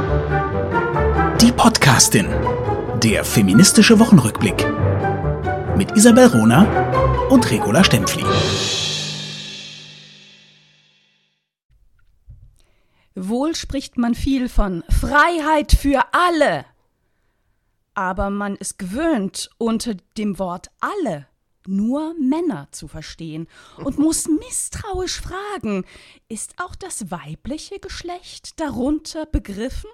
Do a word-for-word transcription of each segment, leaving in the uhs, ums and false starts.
Die Podcastin, der feministische Wochenrückblick mit Isabel Rohner und Regula Stempfli. Wohl spricht man viel von Freiheit für alle, aber man ist gewöhnt, unter dem Wort alle nur Männer zu verstehen und muss misstrauisch fragen, ist auch das weibliche Geschlecht darunter begriffen?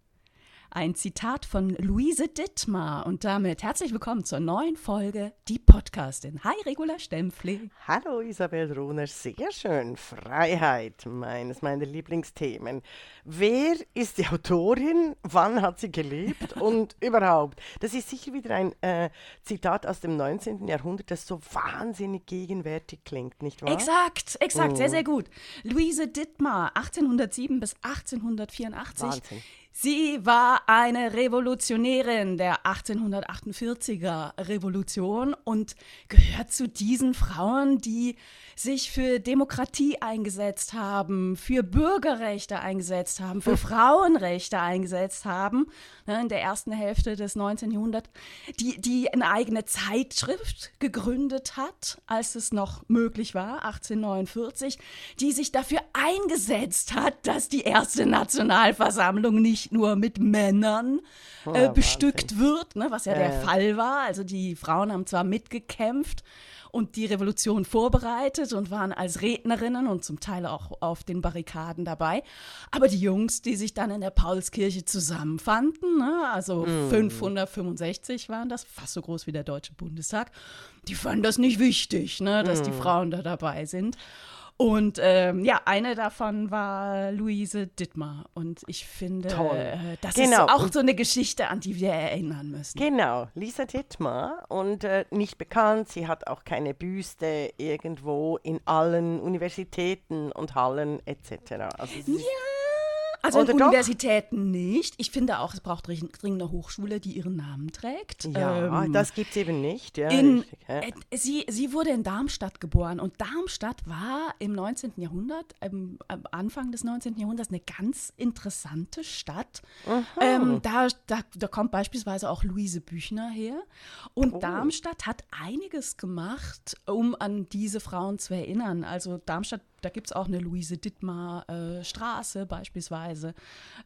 Ein Zitat von Luise Dittmar und damit herzlich willkommen zur neuen Folge Die Podcastin. Hi Regula Stempfli. Hallo Isabel Rohner, sehr schön. Freiheit, meines meiner Lieblingsthemen. Wer ist die Autorin? Wann hat sie gelebt? Und überhaupt, das ist sicher wieder ein äh, Zitat aus dem neunzehnten Jahrhundert, das so wahnsinnig gegenwärtig klingt, nicht wahr? Exakt, exakt, Oh. sehr, sehr gut. Luise Dittmar, achtzehnhundertsieben bis achtzehnhundertvierundachtzig. Wahnsinn. Sie war eine Revolutionärin der achtzehnhundertachtundvierziger Revolution und gehört zu diesen Frauen, die sich für Demokratie eingesetzt haben, für Bürgerrechte eingesetzt haben, für Frauenrechte eingesetzt haben, ne, in der ersten Hälfte des neunzehnten Jahrhunderts, die, die eine eigene Zeitschrift gegründet hat, als es noch möglich war, achtzehnhundertneunundvierzig, die sich dafür eingesetzt hat, dass die erste Nationalversammlung nicht nur mit Männern äh, Ja, bestückt wird, ne, was ja der Ja, ja. Fall war. Also die Frauen haben zwar mitgekämpft und die Revolution vorbereitet und waren als Rednerinnen und zum Teil auch auf den Barrikaden dabei. Aber die Jungs, die sich dann in der Paulskirche zusammenfanden, ne, also fünfhundertfünfundsechzig waren das, fast so groß wie der Deutsche Bundestag, die fanden das nicht wichtig, ne, dass die Frauen da dabei sind. Und ähm, ja, eine davon war Luise Dittmar. Und ich finde, Toll. äh, das Genau. ist auch so eine Geschichte, an die wir erinnern müssen. Genau, Lisa Dittmar und äh, nicht bekannt, sie hat auch keine Büste irgendwo in allen Universitäten und Hallen et cetera. Also sie ist- Also in Oder doch? Universitäten nicht. Ich finde auch, es braucht dring- dringend eine Hochschule, die ihren Namen trägt. Ja, Ähm, das gibt es eben nicht. Ja, In, richtig, ja. äh, sie, sie wurde in Darmstadt geboren und Darmstadt war im neunzehnten Jahrhundert, ähm, am Anfang des neunzehnten Jahrhunderts, eine ganz interessante Stadt. Ähm, da, da, da kommt beispielsweise auch Luise Büchner her. Und Oh. Darmstadt hat einiges gemacht, um an diese Frauen zu erinnern. Also Darmstadt, da gibt es auch eine Luise Dittmar äh, Straße beispielsweise.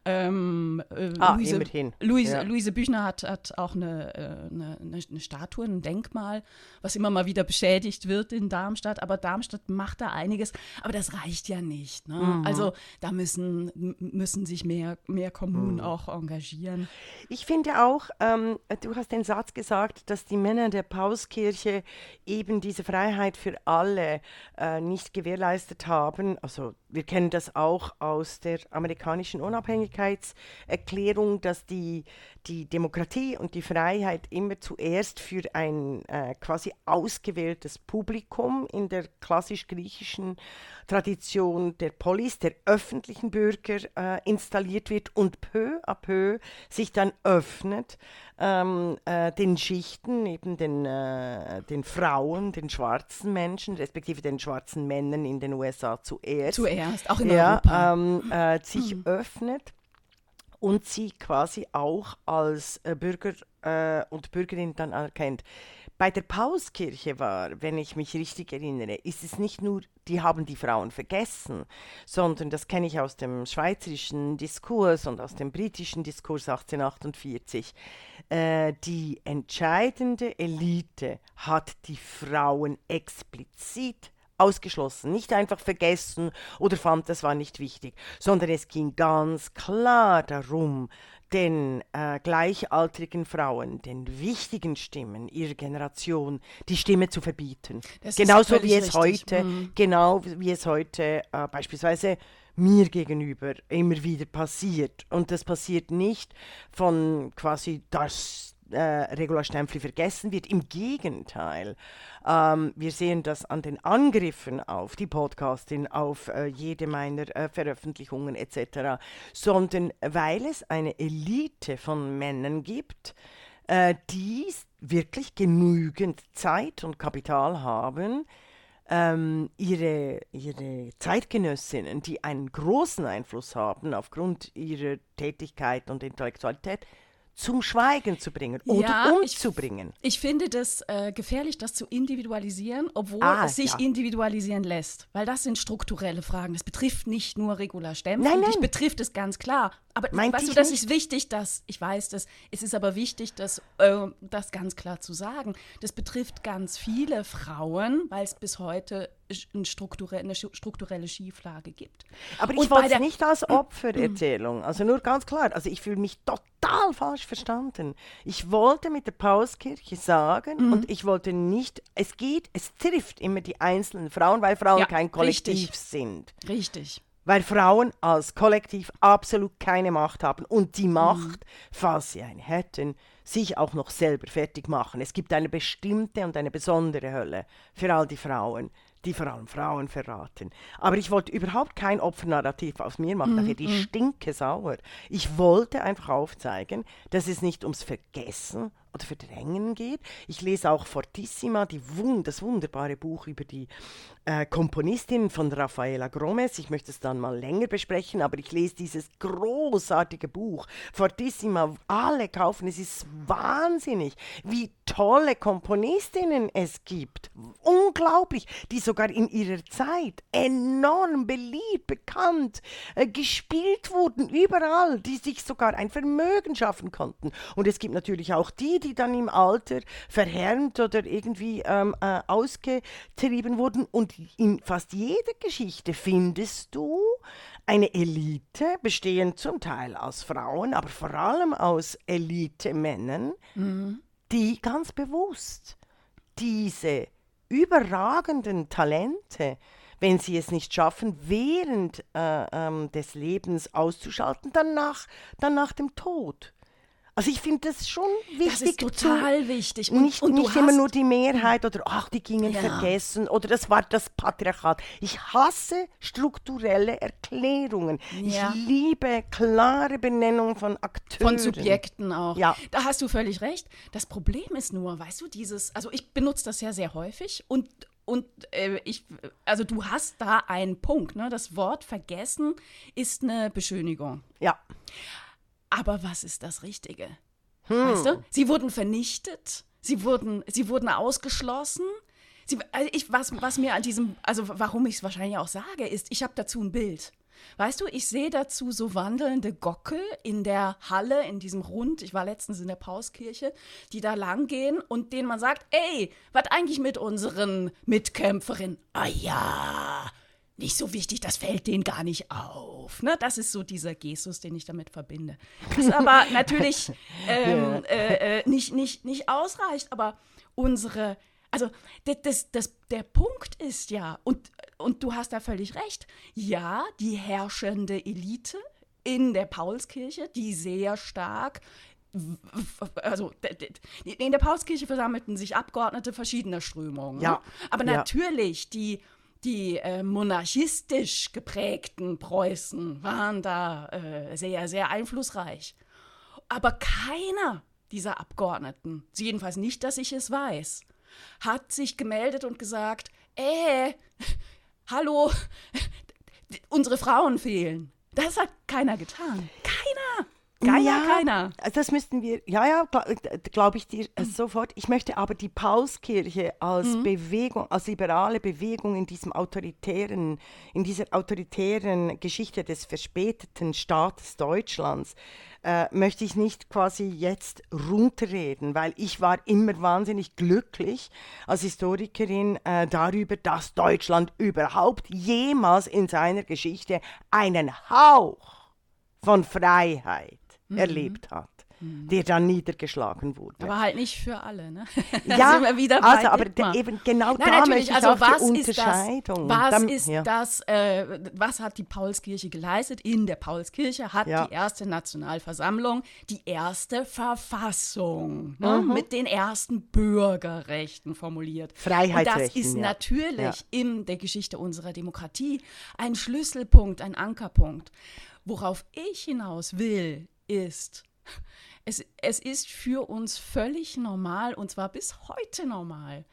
Ähm, äh, Ah, Luise, immerhin. Luise, Ja. Luise Büchner hat, hat auch eine, äh, eine, eine, eine Statue, ein Denkmal, was immer mal wieder beschädigt wird in Darmstadt. Aber Darmstadt macht da einiges. Aber das reicht ja nicht. Ne? Mhm. Also da müssen, m- müssen sich mehr, mehr Kommunen Mhm. auch engagieren. Ich finde auch, ähm, du hast den Satz gesagt, dass die Männer der Paulskirche eben diese Freiheit für alle äh, nicht gewährleistet haben. Also wir kennen das auch aus der amerikanischen Unabhängigkeitserklärung, dass die, die Demokratie und die Freiheit immer zuerst für ein äh, quasi ausgewähltes Publikum in der klassisch-griechischen Tradition der Polis, der öffentlichen Bürger, äh, installiert wird und peu à peu sich dann öffnet ähm, äh, den Schichten, eben den, äh, den Frauen, den schwarzen Menschen, respektive den schwarzen Männern in den U S A zuerst. Zuerst, auch in ja, Europa. ähm, äh, sich öffnet und sie quasi auch als äh, Bürger äh, und Bürgerin dann anerkennt. Bei der Paulskirche war, wenn ich mich richtig erinnere, ist es nicht nur, die haben die Frauen vergessen, sondern das kenne ich aus dem schweizerischen Diskurs und aus dem britischen Diskurs achtzehnhundertachtundvierzig. Äh, die entscheidende Elite hat die Frauen explizit ausgeschlossen, nicht einfach vergessen oder fand, das war nicht wichtig, sondern es ging ganz klar darum, den äh, gleichaltrigen Frauen, den wichtigen Stimmen ihrer Generation, die Stimme zu verbieten. Das ist Genauso völlig wie es richtig. heute, Mhm. genau wie es heute äh, beispielsweise mir gegenüber immer wieder passiert. Und das passiert nicht von quasi das äh, Regula Stempfli vergessen wird. Im Gegenteil, ähm, wir sehen das an den Angriffen auf die Podcastin, auf äh, jede meiner äh, Veröffentlichungen et cetera, sondern weil es eine Elite von Männern gibt, äh, die wirklich genügend Zeit und Kapital haben, ähm, ihre, ihre Zeitgenössinnen, die einen großen Einfluss haben aufgrund ihrer Tätigkeit und Intellektualität, zum Schweigen zu bringen oder Ja, umzubringen. Ich, ich finde das äh, gefährlich, das zu individualisieren, obwohl Ah, es sich ja. individualisieren lässt. Weil das sind strukturelle Fragen. Das betrifft nicht nur Regula Stempfli, Nein, nein. dich betrifft es ganz klar. Aber Meinte weißt du, ich das nicht. ist wichtig, dass, ich weiß das, es ist aber wichtig, das, äh, das ganz klar zu sagen. Das betrifft ganz viele Frauen, weil es bis heute ein strukturell, eine strukturelle Schieflage gibt. Aber ich Und bei wollte es der- nicht als Opfererzählung, also nur ganz klar, also ich fühle mich total falsch verstanden. Ich wollte mit der Paulskirche sagen Mhm. und ich wollte nicht, es geht, es trifft immer die einzelnen Frauen, weil Frauen Ja, kein Kollektiv richtig. sind. Richtig. Weil Frauen als Kollektiv absolut keine Macht haben und die Macht, falls sie eine hätten, sich auch noch selber fertig machen. Es gibt eine bestimmte und eine besondere Hölle für all die Frauen, die vor allem Frauen verraten. Aber ich wollte überhaupt kein Opfernarrativ aus mir machen, nachher die stinke sauer. Ich wollte einfach aufzeigen, dass es nicht ums Vergessen oder Verdrängen geht. Ich lese auch Fortissima, die wund das wunderbare Buch über die äh, Komponistin von Rafaela Gromes. Ich möchte es dann mal länger besprechen, aber ich lese dieses großartige Buch. Fortissima, alle kaufen, es ist wahnsinnig, wie tolle Komponistinnen es gibt. Unglaublich, die sogar in ihrer Zeit enorm beliebt, bekannt, äh, gespielt wurden, überall, die sich sogar ein Vermögen schaffen konnten. Und es gibt natürlich auch die, die dann im Alter verhärmt oder irgendwie ähm, äh, ausgetrieben wurden. Und in fast jeder Geschichte findest du eine Elite, bestehend zum Teil aus Frauen, aber vor allem aus Elite-Männern, die ganz bewusst diese überragenden Talente, wenn sie es nicht schaffen, während äh, ähm, des Lebens auszuschalten, dann nach, dann nach dem Tod. Also ich finde das schon wichtig. Das ist total zu, wichtig. Und, nicht und du nicht hast, immer nur die Mehrheit oder ach, die gingen Ja. vergessen oder das war das Patriarchat. Ich hasse strukturelle Erklärungen. Ja. Ich liebe klare Benennung von Akteuren. Von Subjekten auch. Ja. Da hast du völlig recht. Das Problem ist nur, weißt du, dieses, also ich benutze das ja sehr häufig und Und äh, ich, also du hast da einen Punkt, ne? Das Wort vergessen ist eine Beschönigung. Ja. Aber was ist das Richtige? Weißt du? Sie wurden vernichtet, sie wurden, sie wurden ausgeschlossen. Sie, also ich, was, was mir an diesem, also warum ich es wahrscheinlich auch sage, ist, ich habe dazu ein Bild. Weißt du, ich sehe dazu so wandelnde Gockel in der Halle, in diesem Rund, ich war letztens in der Pauskirche, die da lang gehen und denen man sagt, ey, was eigentlich mit unseren Mitkämpferinnen? Ah ja, nicht so wichtig, das fällt denen gar nicht auf. Ne? Das ist so dieser Gestus, den ich damit verbinde. Das aber natürlich ähm, äh, äh, nicht, nicht, nicht ausreicht, aber unsere, also das, das, das, der Punkt ist ja, und, und du hast da völlig recht, ja, die herrschende Elite in der Paulskirche, die sehr stark, also in der Paulskirche versammelten sich Abgeordnete verschiedener Strömungen. Ja. Ne? Aber Ja. natürlich, die Die äh, monarchistisch geprägten Preußen waren da äh, sehr, sehr einflussreich. Aber keiner dieser Abgeordneten, jedenfalls nicht, dass ich es weiß, hat sich gemeldet und gesagt, äh, hallo, unsere Frauen fehlen. Das hat keiner getan. Keiner. Keiner, ja, keiner. Das müssten wir, ja, ja, glaube glaub ich dir äh, sofort. Ich möchte aber die Paulskirche als Mhm. Bewegung, als liberale Bewegung in diesem autoritären, in dieser autoritären Geschichte des verspäteten Staates Deutschlands, äh, möchte ich nicht quasi jetzt runterreden, weil ich war immer wahnsinnig glücklich als Historikerin äh, darüber, dass Deutschland überhaupt jemals in seiner Geschichte einen Hauch von Freiheit erlebt hat, der dann niedergeschlagen wurde. Aber halt nicht für alle, ne? Da ja, sind wir wieder bei also aber Dittmar. de, eben genau Nein, da natürlich, möchte ich also auch was die ist das, Unterscheidung. was Dann- ist ja. das, äh, was hat die Paulskirche geleistet? In der Paulskirche hat Ja. die erste Nationalversammlung die erste Verfassung ne, mit den ersten Bürgerrechten formuliert. Und das Freiheitsrechten, ist ja. natürlich Ja. in der Geschichte unserer Demokratie ein Schlüsselpunkt, ein Ankerpunkt. Worauf ich hinaus will, ist, es, es ist für uns völlig normal, und zwar bis heute normal,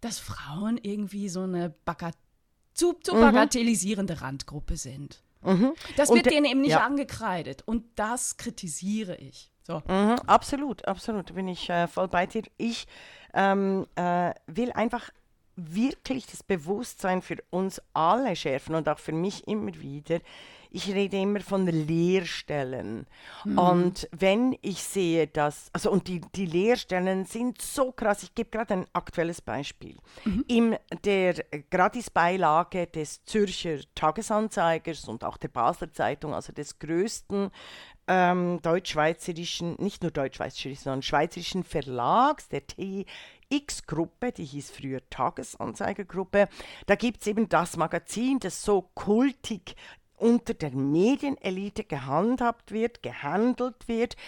dass Frauen irgendwie so eine Bagat- zu, zu bagatellisierende mhm. Randgruppe sind. Mhm. Das wird und, denen eben nicht ja. angekreidet und das kritisiere ich. So. Mhm, absolut, absolut, bin ich äh, voll bei dir. Ich ähm, äh, will einfach wirklich das Bewusstsein für uns alle schärfen und auch für mich immer wieder. Ich rede immer von Lehrstellen. Mhm. Und wenn ich sehe, dass, also und die, die Lehrstellen sind so krass, ich gebe gerade ein aktuelles Beispiel. Mhm. In der Gratisbeilage des Zürcher Tagesanzeigers und auch der Basler Zeitung, also des größten ähm, deutsch-schweizerischen, nicht nur deutsch-schweizerischen, sondern schweizerischen Verlags, der T X-Gruppe, die hieß früher Tagesanzeigergruppe, da gibt es eben das Magazin, das so kultig unter der Medienelite gehandhabt wird, gehandelt wird,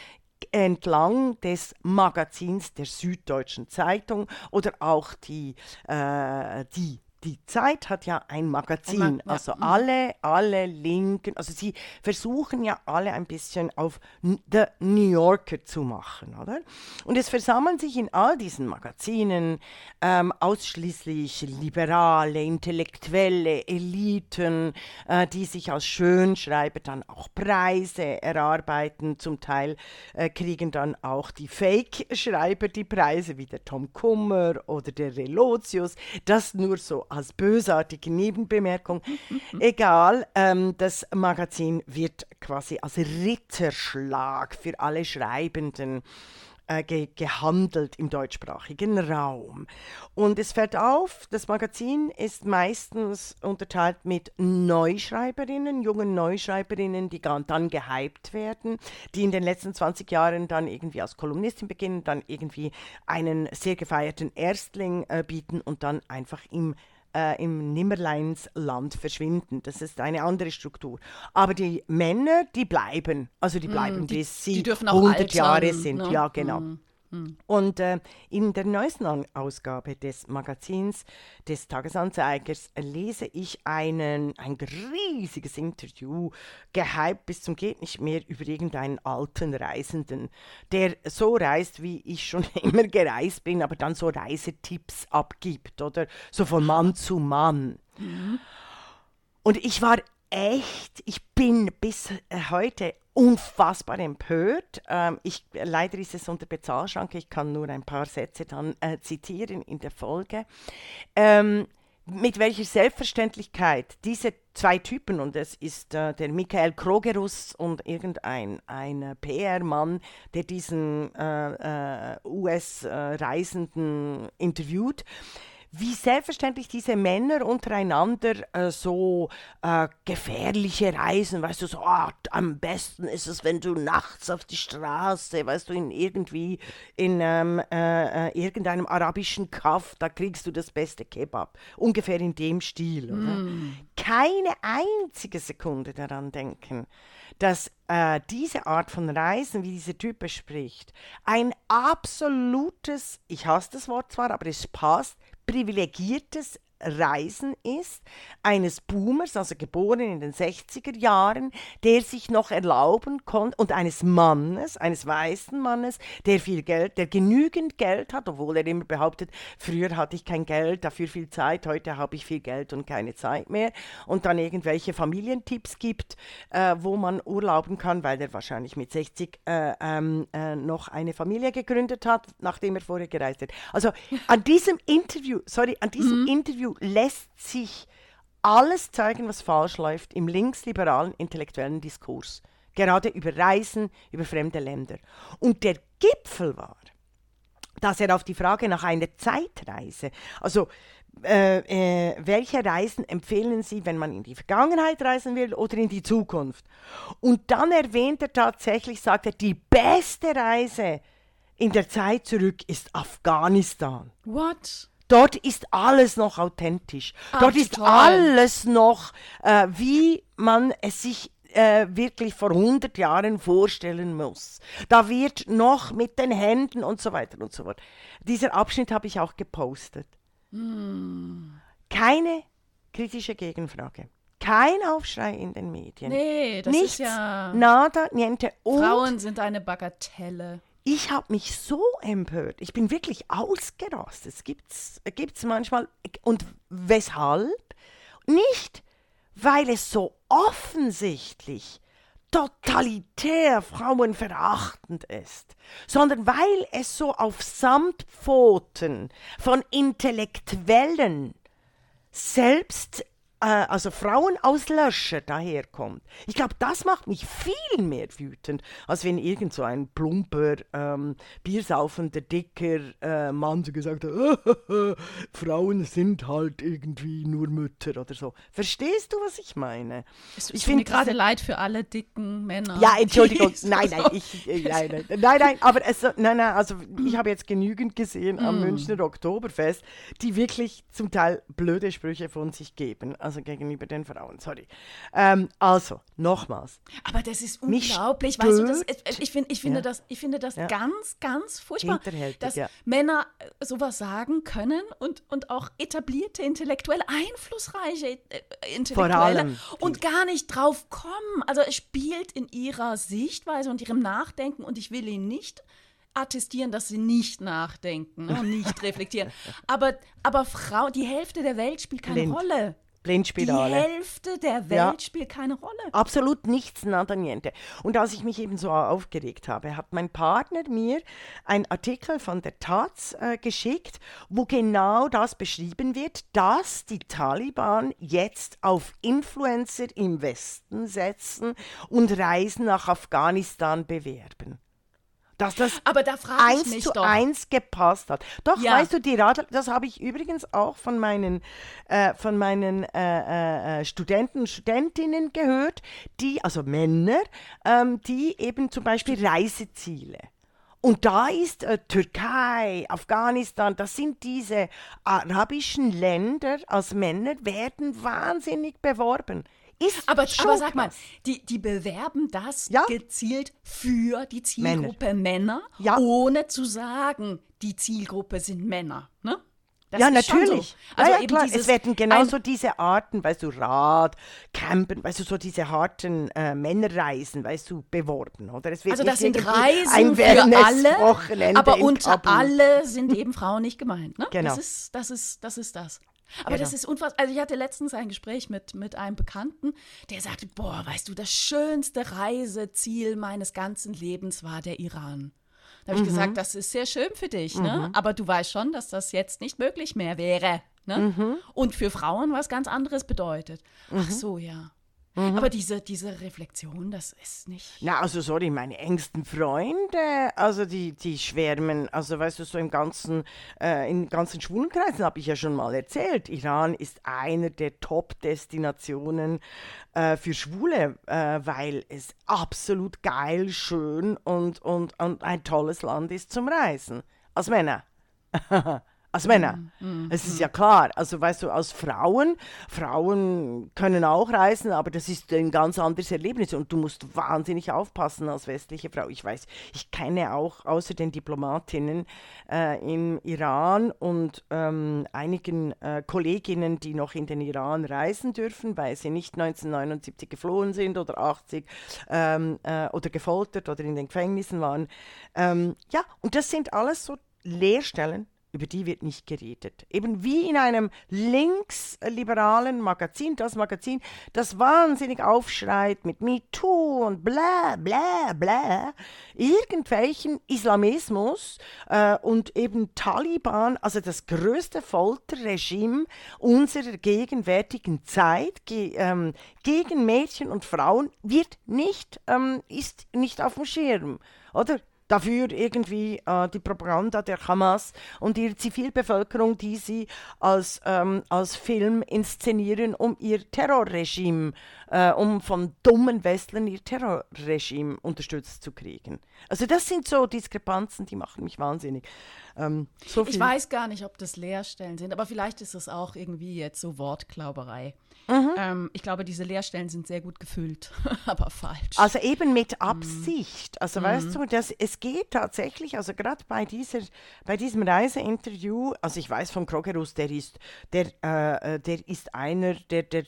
entlang des Magazins der Süddeutschen Zeitung oder auch die, äh, die Die Zeit hat ja ein Magazin, ein Ma- also ja. alle, alle Linken, also sie versuchen ja alle ein bisschen auf The New Yorker zu machen, oder? Und es versammeln sich in all diesen Magazinen ähm, ausschließlich liberale, intellektuelle Eliten, äh, die sich als Schönschreiber dann auch Preise erarbeiten, zum Teil äh, kriegen dann auch die Fake-Schreiber die Preise, wie der Tom Kummer oder der Relotius, das nur so als bösartige Nebenbemerkung. Egal, ähm, das Magazin wird quasi als Ritterschlag für alle Schreibenden äh, ge- gehandelt im deutschsprachigen Raum. Und es fällt auf, das Magazin ist meistens unterteilt mit Neuschreiberinnen, jungen Neuschreiberinnen, die dann gehypt werden, die in den letzten zwanzig Jahren dann irgendwie als Kolumnistin beginnen, dann irgendwie einen sehr gefeierten Erstling äh, bieten und dann einfach im Äh, im Nimmerleinsland verschwinden. Das ist eine andere Struktur. Aber die Männer, die bleiben. Also die bleiben, mm, die, bis sie die hundert Jahre sind. Ne? Ja, genau. Mm, mm. Und äh, in der neuesten An- Ausgabe des Magazins des Tagesanzeigers lese ich einen, ein riesiges Interview, gehypt bis zum geht nicht mehr, über irgendeinen alten Reisenden, der so reist, wie ich schon immer gereist bin, aber dann so Reisetipps abgibt, oder so von Mann zu Mann. Mhm. Und ich war echt, ich bin bis heute unfassbar empört. Ähm, ich, leider ist es unter Bezahlschranke, ich kann nur ein paar Sätze dann äh, zitieren in der Folge. Ähm, mit welcher Selbstverständlichkeit diese zwei Typen, und es ist äh, der Michael Krogerus und irgendein ein P R-Mann, der diesen äh, äh, U S-Reisenden äh, interviewt, wie selbstverständlich diese Männer untereinander äh, so äh, gefährliche Reisen, weißt du, so, oh, am besten ist es, wenn du nachts auf die Straße, weißt du, in irgendwie in ähm, äh, irgendeinem arabischen Kaff, da kriegst du das beste Kebab. Ungefähr in dem Stil, oder? Mm. Keine einzige Sekunde daran denken, dass äh, diese Art von Reisen, wie dieser Typ bespricht, ein absolutes, ich hasse das Wort zwar, aber es passt, privilegiertes Reisen ist, eines Boomers, also geboren in den sechziger Jahren, der sich noch erlauben konnte, und eines Mannes, eines weißen Mannes, der viel Geld, der genügend Geld hat, obwohl er immer behauptet, früher hatte ich kein Geld, dafür viel Zeit, heute habe ich viel Geld und keine Zeit mehr, und dann irgendwelche Familientipps gibt, äh, wo man urlauben kann, weil er wahrscheinlich mit sechzig äh, ähm, äh, noch eine Familie gegründet hat, nachdem er vorher gereist hat. Also an diesem Interview, sorry, an diesem mhm. Interview lässt sich alles zeigen, was falsch läuft im linksliberalen intellektuellen Diskurs. Gerade über Reisen, über fremde Länder. Und der Gipfel war, dass er auf die Frage nach einer Zeitreise, also äh, äh, welche Reisen empfehlen Sie, wenn man in die Vergangenheit reisen will oder in die Zukunft? Und dann erwähnt er tatsächlich, sagt er, die beste Reise in der Zeit zurück ist Afghanistan. What? Dort ist alles noch authentisch. Ach, Dort ist toll. alles noch, äh, wie man es sich äh, wirklich vor hundert Jahren vorstellen muss. Da wird noch mit den Händen und so weiter und so fort. Dieser Abschnitt habe ich auch gepostet. Hm. Keine kritische Gegenfrage. Kein Aufschrei in den Medien. Nee, das Nichts, ist ja... Nada, niente. Und Frauen sind eine Bagatelle. ich habe mich so empört. Ich bin wirklich ausgerastet. Es gibt's, gibt's manchmal. Und weshalb? Nicht, weil es so offensichtlich totalitär frauenverachtend ist, sondern weil es so auf Samtpfoten von Intellektuellen selbst, äh, also Frauenauslöscher daherkommt. Ich glaube, das macht mich viel mehr wütend, als wenn irgend so ein plumper, ähm, biersaufender, dicker äh, Mann so gesagt hat, Frauen sind halt irgendwie nur Mütter oder so. Verstehst du, was ich meine? Es ich tut mir gerade leid für alle dicken Männer. Ja, Entschuldigung, nein, nein, ich, äh, nein, nein, nein, nein, aber es, nein, nein, also ich habe jetzt genügend gesehen am Mm. Münchner Oktoberfest, die wirklich zum Teil blöde Sprüche von sich geben, also gegenüber den Frauen, sorry. Ähm, also, nochmals. Aber das ist Mich unglaublich, weißt du, das, stört- ich, ich, find, ich finde Ja. das, ich finde das Ja. ganz, ganz furchtbar, Hinterhältig, dass ja. Männer äh, sowas sagen können und, und auch etablierte Intellektuelle, einflussreiche äh, Intellektuelle allem die- und gar nicht drauf kommen. Also es spielt in ihrer Sichtweise und ihrem Nachdenken und ich will ihnen nicht attestieren, dass sie nicht nachdenken ne, und nicht reflektieren. Aber, aber Frau, die Hälfte der Welt spielt keine Blind. Rolle. Die Blindspirale. Hälfte der Welt Ja. spielt keine Rolle. Absolut nichts, nada niente. Und als ich mich eben so aufgeregt habe, hat mein Partner mir einen Artikel von der Taz äh, geschickt, wo genau das beschrieben wird, dass die Taliban jetzt auf Influencer im Westen setzen und Reisen nach Afghanistan bewerben. Dass das Aber da frage ich eins mich zu doch. eins gepasst hat. Doch, Ja. weißt du, die Radl, das habe ich übrigens auch von meinen, äh, von meinen äh, äh, Studenten und Studentinnen gehört, die, also Männer, ähm, die eben zum Beispiel Reiseziele. Und da ist äh, Türkei, Afghanistan, das sind diese arabischen Länder als Männer, werden wahnsinnig beworben. Ist Aber, schon aber sag mal, krass. die, die bewerben das Ja. gezielt für die Zielgruppe Männer, Ja. ohne zu sagen, die Zielgruppe sind Männer. Ne? Das Ja, ist schon natürlich. So. Also ja, ja, eben klar. dieses Es werden genauso ein- diese Arten, weißt du, Rad, Campen, weißt du, so diese harten äh, Männerreisen, weißt du, beworben, oder? Es wird Also nicht das sind irgendwie Reisen ein für alle, Wellness-Wochenende aber in unter Kabul. alle sind eben Frauen nicht gemeint. Ne? Genau. Das ist das. Ist, das, ist das. Aber Genau. das ist unfassbar. Also ich hatte letztens ein Gespräch mit, mit einem Bekannten, der sagte, boah, weißt du, das schönste Reiseziel meines ganzen Lebens war der Iran. Da habe ich gesagt, das ist sehr schön für dich, ne? Aber du weißt schon, dass das jetzt nicht möglich mehr wäre. Ne? Und für Frauen was ganz anderes bedeutet. Ach so, ja. Aber diese, diese Reflexion, das ist nicht... Na, also sorry, meine engsten Freunde, also die, die schwärmen, also weißt du, so im ganzen, äh, in ganzen schwulen Kreisen habe ich ja schon mal erzählt, Iran ist einer der Top-Destinationen äh, für Schwule, äh, weil es absolut geil, schön und, und, und ein tolles Land ist zum Reisen. Als Männer. Als Männer. Es ist ja klar, also weißt du, als Frauen, Frauen können auch reisen, aber das ist ein ganz anderes Erlebnis und du musst wahnsinnig aufpassen als westliche Frau. Ich weiß, ich kenne auch außer den Diplomatinnen äh, im Iran und ähm, einigen äh, Kolleginnen, die noch in den Iran reisen dürfen, weil sie nicht neunzehnhundertneunundsiebzig geflohen sind oder achtzig ähm, äh, oder gefoltert oder in den Gefängnissen waren. Ähm, ja, und das sind alles so Leerstellen, über die wird nicht geredet. Eben wie in einem linksliberalen Magazin, das Magazin, das wahnsinnig aufschreit mit MeToo und bla bla bla, irgendwelchen Islamismus äh, und eben Taliban, also das größte Folterregime unserer gegenwärtigen Zeit ge ähm, gegen Mädchen und Frauen wird nicht, ähm, ist nicht auf dem Schirm, oder? Dafür irgendwie äh, die Propaganda der Hamas und ihre Zivilbevölkerung, die sie als, ähm, als Film inszenieren, um ihr Terrorregime, äh, um von dummen Westlern ihr Terrorregime unterstützt zu kriegen. Also das sind so Diskrepanzen, die machen mich wahnsinnig. Ähm, so Ich viel. weiß gar nicht, ob das Leerstellen sind, aber vielleicht ist es auch irgendwie jetzt so Wortklauberei. Mhm. Ähm, ich glaube, diese Leerstellen sind sehr gut gefüllt, aber falsch. Also eben Mhm. mit Absicht. Also weißt du, das, es geht tatsächlich, also gerade bei dieser, bei diesem Reiseinterview, also ich weiß von Krogerus, der ist, der, äh, der ist einer, der, der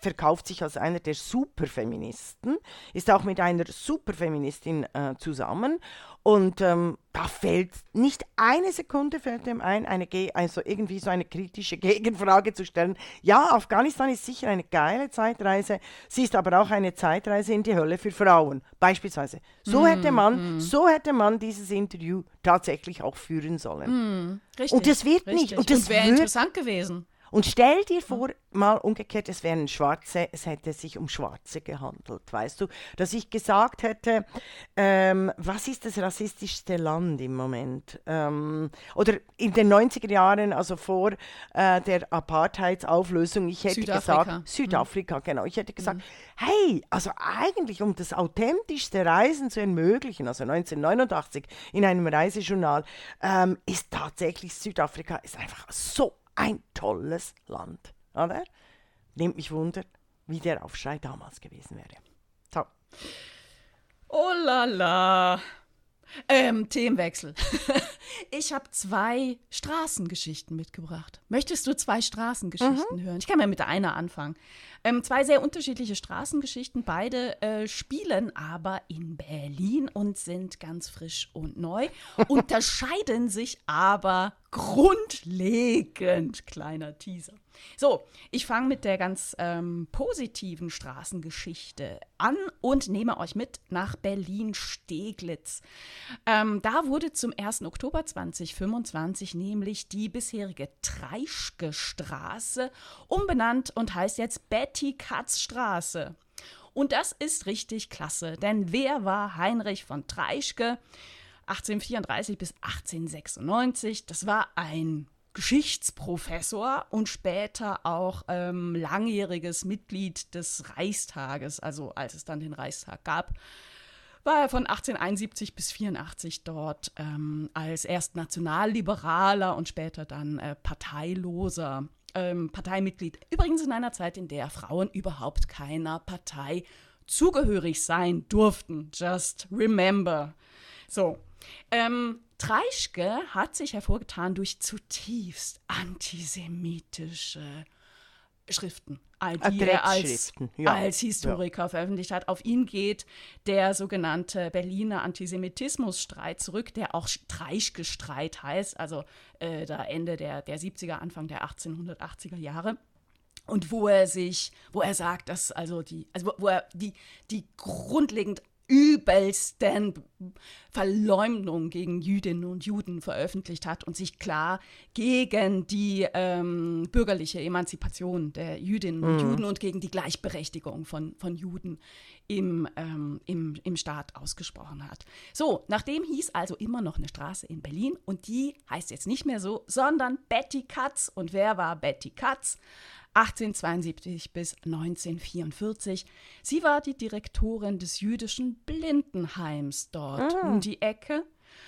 verkauft sich als einer der Superfeministen, ist auch mit einer Superfeministin äh, zusammen. Und ähm, da fällt nicht eine Sekunde fällt ihm ein, eine Ge- also irgendwie so eine kritische Gegenfrage zu stellen. Ja, Afghanistan ist sicher eine geile Zeitreise, sie ist aber auch eine Zeitreise in die Hölle für Frauen, beispielsweise. So mm, hätte man, mm. so hätte man dieses Interview tatsächlich auch führen sollen. Mm, richtig, und das wird richtig. nicht. Und das und wäre wird, interessant gewesen. Und stell dir vor, mal umgekehrt, es wären Schwarze, es hätte sich um Schwarze gehandelt, weißt du, dass ich gesagt hätte, ähm, was ist das rassistischste Land im Moment? Ähm, oder in den neunziger Jahren, also vor äh, der Apartheidsauflösung, ich hätte Südafrika. gesagt, Südafrika, mhm. genau, ich hätte gesagt, mhm. hey, also eigentlich, um das authentischste Reisen zu ermöglichen, also neunzehnhundertneunundachtzig in einem Reisejournal, ähm, ist tatsächlich Südafrika, ist einfach so ein tolles Land, oder? Nimmt mich Wunder, wie der Aufschrei damals gewesen wäre. So. Oh la la. Ähm, Themenwechsel. Ich habe zwei Straßengeschichten mitgebracht. Möchtest du zwei Straßengeschichten mhm. hören? Ich kann mal mit einer anfangen. Ähm, zwei sehr unterschiedliche Straßengeschichten. Beide äh, spielen aber in Berlin und sind ganz frisch und neu. Unterscheiden sich aber grundlegend. Kleiner Teaser. So, ich fange mit der ganz ähm, positiven Straßengeschichte an und nehme euch mit nach Berlin-Steglitz. Ähm, da wurde zum ersten Oktober zweitausendfünfundzwanzig nämlich die bisherige Treischke-Straße umbenannt und heißt jetzt Betty-Katz-Straße. Und das ist richtig klasse, denn wer war Heinrich von Treischke? achtzehnhundertvierunddreißig bis achtzehnhundertsechsundneunzig, das war ein Geschichtsprofessor und später auch ähm, langjähriges Mitglied des Reichstages, also als es dann den Reichstag gab, war er von achtzehnhunderteinundsiebzig bis vierundachtzig dort ähm, als erst nationalliberaler und später dann äh, parteiloser ähm, Parteimitglied. Übrigens in einer Zeit, in der Frauen überhaupt keiner Partei zugehörig sein durften. Just remember. So, ähm, Treischke hat sich hervorgetan durch zutiefst antisemitische Schriften, die er als, ja. als Historiker ja. veröffentlicht hat. Auf ihn geht der sogenannte Berliner Antisemitismusstreit zurück, der auch Treischke-Streit heißt, also äh, da Ende der, der siebziger, Anfang der achtzehnhundertachtziger Jahre. Und wo er sich, wo er sagt, dass also die, also wo er die, die grundlegend übelsten Verleumdungen gegen Jüdinnen und Juden veröffentlicht hat und sich klar gegen die ähm, bürgerliche Emanzipation der Jüdinnen und mhm. Juden und gegen die Gleichberechtigung von, von Juden im, ähm, im, im Staat ausgesprochen hat. So, nachdem hieß also immer noch eine Straße in Berlin und die heißt jetzt nicht mehr so, sondern Betty Katz. Und wer war Betty Katz? achtzehnhundertzweiundsiebzig bis neunzehnhundertvierundvierzig. Sie war die Direktorin des jüdischen Blindenheims dort ah. um die Ecke.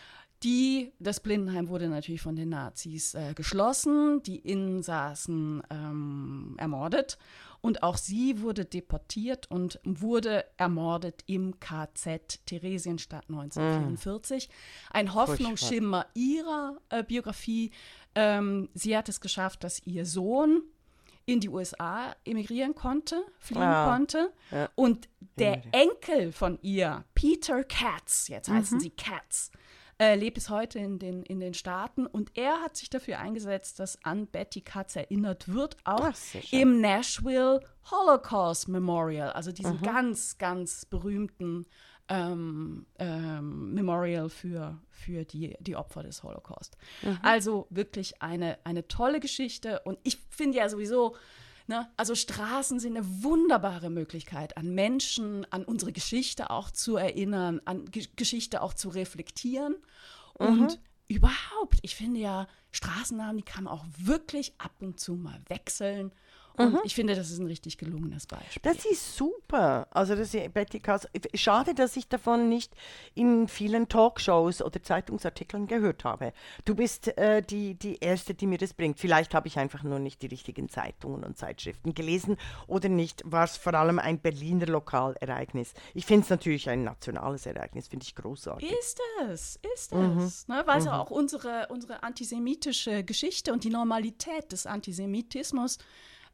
Die, das Blindenheim wurde natürlich von den Nazis äh, geschlossen, die Insassen ähm, ermordet und auch sie wurde deportiert und wurde ermordet im K Z Theresienstadt neunzehnhundertvierundvierzig. Ein Hoffnungsschimmer ihrer äh, Biografie. Ähm, sie hat es geschafft, dass ihr Sohn in die U S A emigrieren konnte, fliehen ah, konnte. Ja. Und der Enkel von ihr, Peter Katz, jetzt heißen mhm. sie Katz, äh, lebt bis heute in den, in den Staaten. Und er hat sich dafür eingesetzt, dass an Betty Katz erinnert wird, auch im Nashville Holocaust Memorial, also diesen mhm. ganz, ganz berühmten Ähm, ähm, Memorial für, für die, die Opfer des Holocaust. Mhm. Also wirklich eine, eine tolle Geschichte und ich finde ja sowieso, ne, also Straßen sind eine wunderbare Möglichkeit, an Menschen, an unsere Geschichte auch zu erinnern, an G- Geschichte auch zu reflektieren und mhm. überhaupt, ich finde ja, Straßennamen, die kann man auch wirklich ab und zu mal wechseln. Und mhm. ich finde, das ist ein richtig gelungenes Beispiel. Das ist super. Also das ist Betty Katz. Schade, dass ich davon nicht in vielen Talkshows oder Zeitungsartikeln gehört habe. Du bist äh, die, die Erste, die mir das bringt. Vielleicht habe ich einfach nur nicht die richtigen Zeitungen und Zeitschriften gelesen oder nicht. War es vor allem ein Berliner Lokalereignis. Ich finde es natürlich ein nationales Ereignis, finde ich großartig. Ist es, ist mhm. es. Ne? Weil es mhm. auch unsere, unsere antisemitische Geschichte und die Normalität des Antisemitismus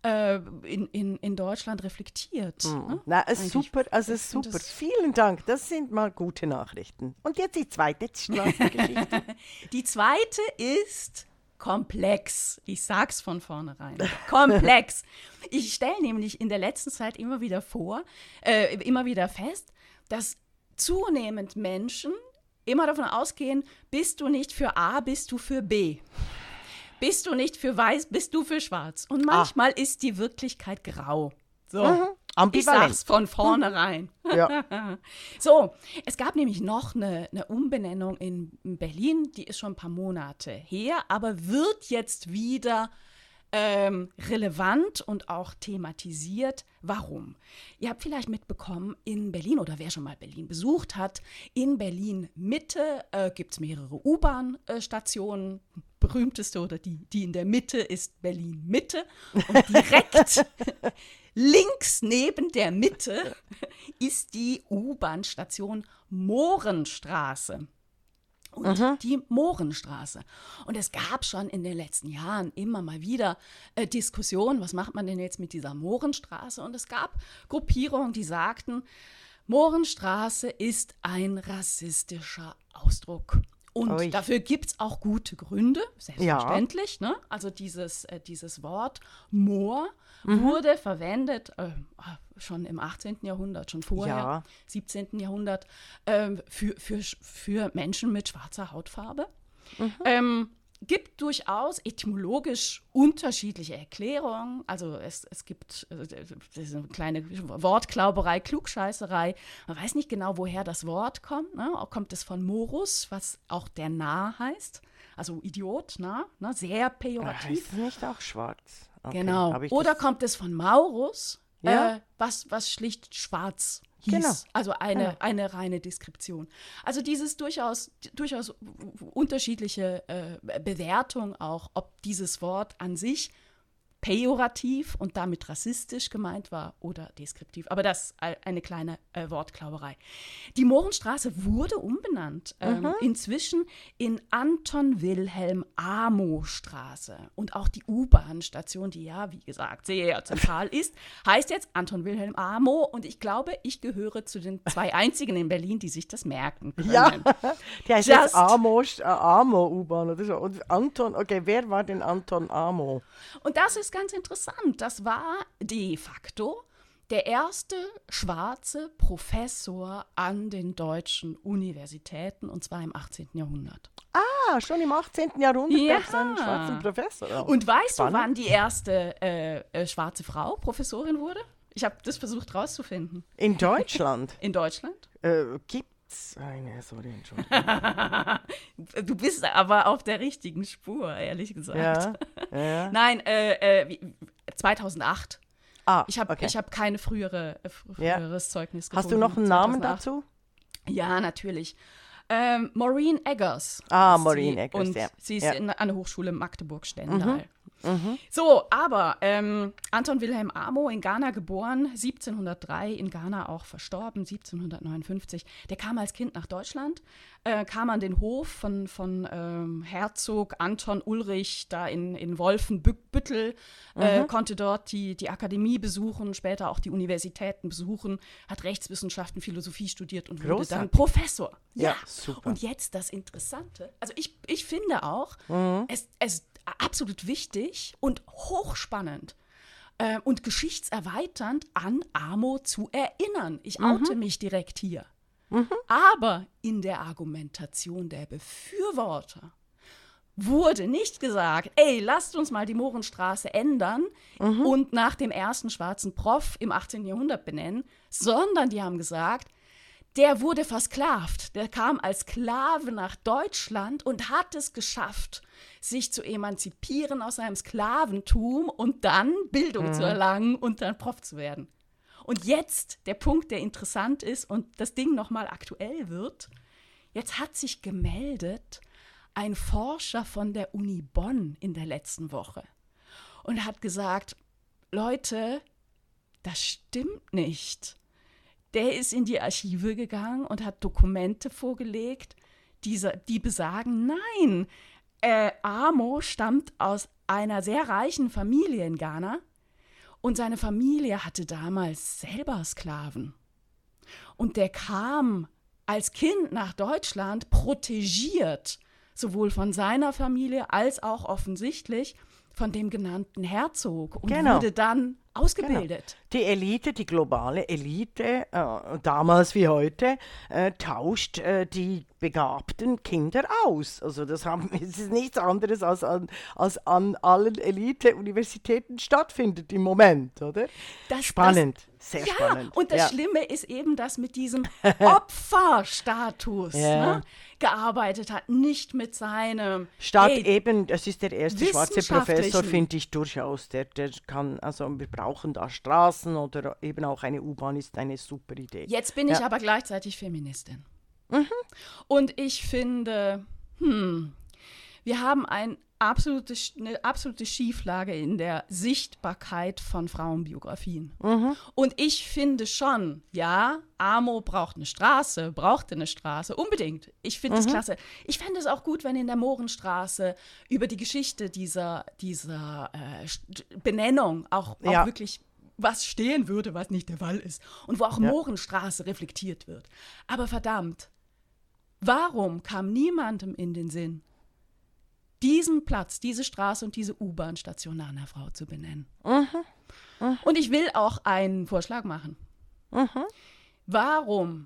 äh, in, in, in Deutschland reflektiert. Mhm. Ne? Na, ist Eigentlich. super, also Ich find super. das- Vielen Dank, das sind mal gute Nachrichten. Und jetzt die zweite Straßengeschichte. Die zweite ist komplex. Ich sag's von vornherein. Komplex. Ich stelle nämlich in der letzten Zeit immer wieder vor, äh, immer wieder fest, dass zunehmend Menschen immer davon ausgehen, bist du nicht für A, bist du für B. Bist du nicht für weiß, bist du für schwarz. Und manchmal ah. ist die Wirklichkeit grau. So. Mhm. Ich sag's von vornherein. Ja. So, es gab nämlich noch eine, eine Umbenennung in Berlin, die ist schon ein paar Monate her, aber wird jetzt wieder ähm, relevant und auch thematisiert. Warum? Ihr habt vielleicht mitbekommen, in Berlin, oder wer schon mal Berlin besucht hat, in Berlin-Mitte äh, gibt es mehrere U-Bahn-Stationen. Berühmteste oder die, die in der Mitte ist Berlin-Mitte. Und direkt links neben der Mitte ist die U-Bahn-Station Mohrenstraße. Und mhm. die Mohrenstraße. Und es gab schon in den letzten Jahren immer mal wieder äh, Diskussionen, was macht man denn jetzt mit dieser Mohrenstraße? Und es gab Gruppierungen, die sagten, Mohrenstraße ist ein rassistischer Ausdruck. Und Ui. dafür gibt es auch gute Gründe, selbstverständlich. Ja. Ne? Also dieses, äh, dieses Wort Moor mhm. wurde verwendet äh, schon im achtzehnten Jahrhundert, schon vorher, ja. siebzehnten Jahrhundert, äh, für, für, für Menschen mit schwarzer Hautfarbe. Mhm. Ähm, gibt durchaus etymologisch unterschiedliche Erklärungen. Also es, es gibt äh, das ist eine kleine Wortklauberei, Klugscheißerei. Man weiß nicht genau, woher das Wort kommt. Ne? Kommt es von Morus, was auch der Narr heißt? Also Idiot, Narr, ne? Sehr pejorativ. Heißt es nicht auch schwarz? Okay. Genau. Oder kommt es von Maurus, ja? äh, was, was schlicht schwarz hieß. Genau. Also eine, genau. eine reine Deskription. Also dieses durchaus, durchaus unterschiedliche äh, Bewertung auch, ob dieses Wort an sich pejorativ und damit rassistisch gemeint war oder deskriptiv. Aber das ist eine kleine äh, Wortklauberei. Die Mohrenstraße wurde umbenannt. Ähm, mhm. Inzwischen in Anton-Wilhelm-Amo-Straße. Und auch die U-Bahn-Station, die ja, wie gesagt, sehr zentral ist, heißt jetzt Anton-Wilhelm-Amo. Und ich glaube, ich gehöre zu den zwei einzigen in Berlin, die sich das merken können. Ja, die heißt jetzt Amo, äh, Amo-U-Bahn oder so. Und Anton, okay, wer war denn Anton Amo? Und das ist ganz interessant. Das war de facto der erste schwarze Professor an den deutschen Universitäten, und zwar im achtzehnten Jahrhundert. Ah, schon im achtzehnten Jahrhundert ja. gab es einen schwarzen Professor. Oh. Und weißt Spannend. du, wann die erste äh, äh, schwarze Frau Professorin wurde? Ich habe das versucht rauszufinden. In Deutschland? In Deutschland? Äh, gibt Eine, sorry, Entschuldigung. Du bist aber auf der richtigen Spur, ehrlich gesagt. Ja, ja. Nein, äh, äh, zweitausendacht. Ah, ich habe okay. hab keine frühere, äh, früheres ja. Zeugnis gefunden. Hast du noch einen Namen zweitausendacht. dazu? Ja, natürlich. Ähm, Maureen Eggers. Ah, Maureen Eggers, und ja. sie ist ja. in, an der Hochschule Magdeburg-Stendal. Mhm. Mhm. So, aber ähm, Anton Wilhelm Amo, in Ghana geboren, siebzehnhundertdrei, in Ghana auch verstorben, siebzehnhundertneunundfünfzig. Der kam als Kind nach Deutschland, äh, kam an den Hof von, von ähm, Herzog Anton Ulrich da in, in Wolfenbüttel, äh, mhm. konnte dort die, die Akademie besuchen, später auch die Universitäten besuchen, hat Rechtswissenschaften, Philosophie studiert und wurde Großartig. dann Professor. Ja, ja, super. Und jetzt das Interessante, also ich, ich finde auch, mhm. es, es absolut wichtig und hochspannend äh, und geschichtserweiternd an Amo zu erinnern. Ich oute mhm. mich direkt hier. Mhm. Aber in der Argumentation der Befürworter wurde nicht gesagt, ey, lasst uns mal die Mohrenstraße ändern mhm. und nach dem ersten schwarzen Prof im achtzehnten Jahrhundert benennen, sondern die haben gesagt, der wurde versklavt. Der kam als Sklave nach Deutschland und hat es geschafft, sich zu emanzipieren aus seinem Sklaventum und dann Bildung mhm. zu erlangen und dann Prof zu werden. Und jetzt der Punkt, der interessant ist und das Ding nochmal aktuell wird, jetzt hat sich gemeldet ein Forscher von der Uni Bonn in der letzten Woche und hat gesagt, Leute, das stimmt nicht. Der ist in die Archive gegangen und hat Dokumente vorgelegt, die, die besagen, nein, äh, Amo stammt aus einer sehr reichen Familie in Ghana Und seine Familie hatte damals selber Sklaven. Und der kam als Kind nach Deutschland protegiert, sowohl von seiner Familie als auch offensichtlich von dem genannten Herzog und Genau. wurde dann ausgebildet. Die Elite, die globale Elite, äh, damals wie heute, äh, tauscht äh, die begabten Kinder aus. Also das haben, es ist nichts anderes, als an, als an allen Elite-Universitäten stattfindet im Moment, oder? Das- Spannend, das- sehr Ja, spannend. und das ja. Schlimme ist eben, dass mit diesem Opferstatus Ja. ne, gearbeitet hat, nicht mit seinem Statt hey, eben, das ist der erste schwarze Professor, Wissenschaftlichen. finde ich durchaus, der, der kann, also wir brauchen da Straßen oder eben auch eine U-Bahn ist eine super Idee. Jetzt bin ich Ja. aber gleichzeitig Feministin. Und ich finde, hm, wir haben ein absolute, eine absolute Schieflage in der Sichtbarkeit von Frauenbiografien. Und ich finde schon, ja, Amo braucht eine Straße, brauchte eine Straße, unbedingt. Ich finde es klasse. Ich fände es auch gut, wenn in der Mohrenstraße über die Geschichte dieser, dieser äh, St- Benennung auch, auch Ja. wirklich was stehen würde, was nicht der Fall ist. Und wo auch Ja. Mohrenstraße reflektiert wird. Aber verdammt, warum kam niemandem in den Sinn, diesen Platz, diese Straße und diese U-Bahn-Station nach einer Frau zu benennen? Und ich will auch einen Vorschlag machen. Warum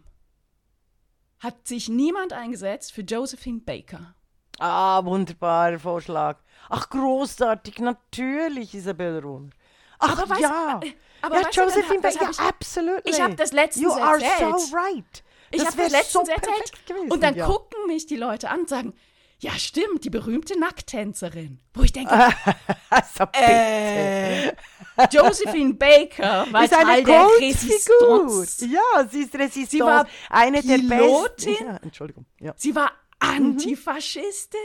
hat sich niemand eingesetzt für Josephine Baker? Ah, wunderbarer Vorschlag. Ach, großartig, natürlich, Isabel Rohner. Ach Aber weißt- ja, äh, aber ja, weißt du, dann Josephine hab- das Baker, hab ja, ich- absolut. ich hab das letztens You are erzählt. so right. Ich Das habe das wär letztens so erzählt. perfekt gewesen, Und dann ja. gucken mich die Leute an und sagen, ja stimmt, die berühmte Nacktänzerin. Wo ich denke, Also bitte. äh, Josephine Baker war ist eine Teil der Kunstfigur. Resistance. Ja, sie ist Resistance. Sie war eine der Pilotin. besten. Ja, Entschuldigung. Ja. Sie war Antifaschistin.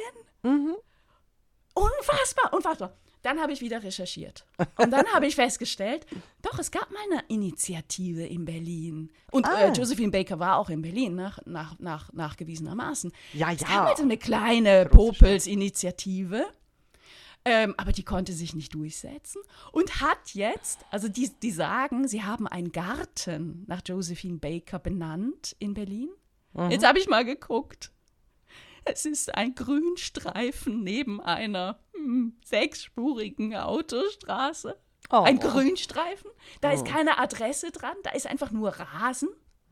Unfassbar, unfassbar. Dann habe ich wieder recherchiert. Und dann habe ich festgestellt, doch, es gab mal eine Initiative in Berlin. Und Ah. äh, Josephine Baker war auch in Berlin, nach, nach, nach, nachgewiesenermaßen. Ja, Es ja. gab also eine kleine Popels-Initiative. Ähm, aber die konnte sich nicht durchsetzen und hat jetzt, also die, die sagen, sie haben einen Garten nach Josephine Baker benannt in Berlin. Jetzt habe ich mal geguckt. Es ist ein Grünstreifen neben einer hm, sechsspurigen Autostraße. Oh. Ein Grünstreifen. Da ist keine Adresse dran, da ist einfach nur Rasen.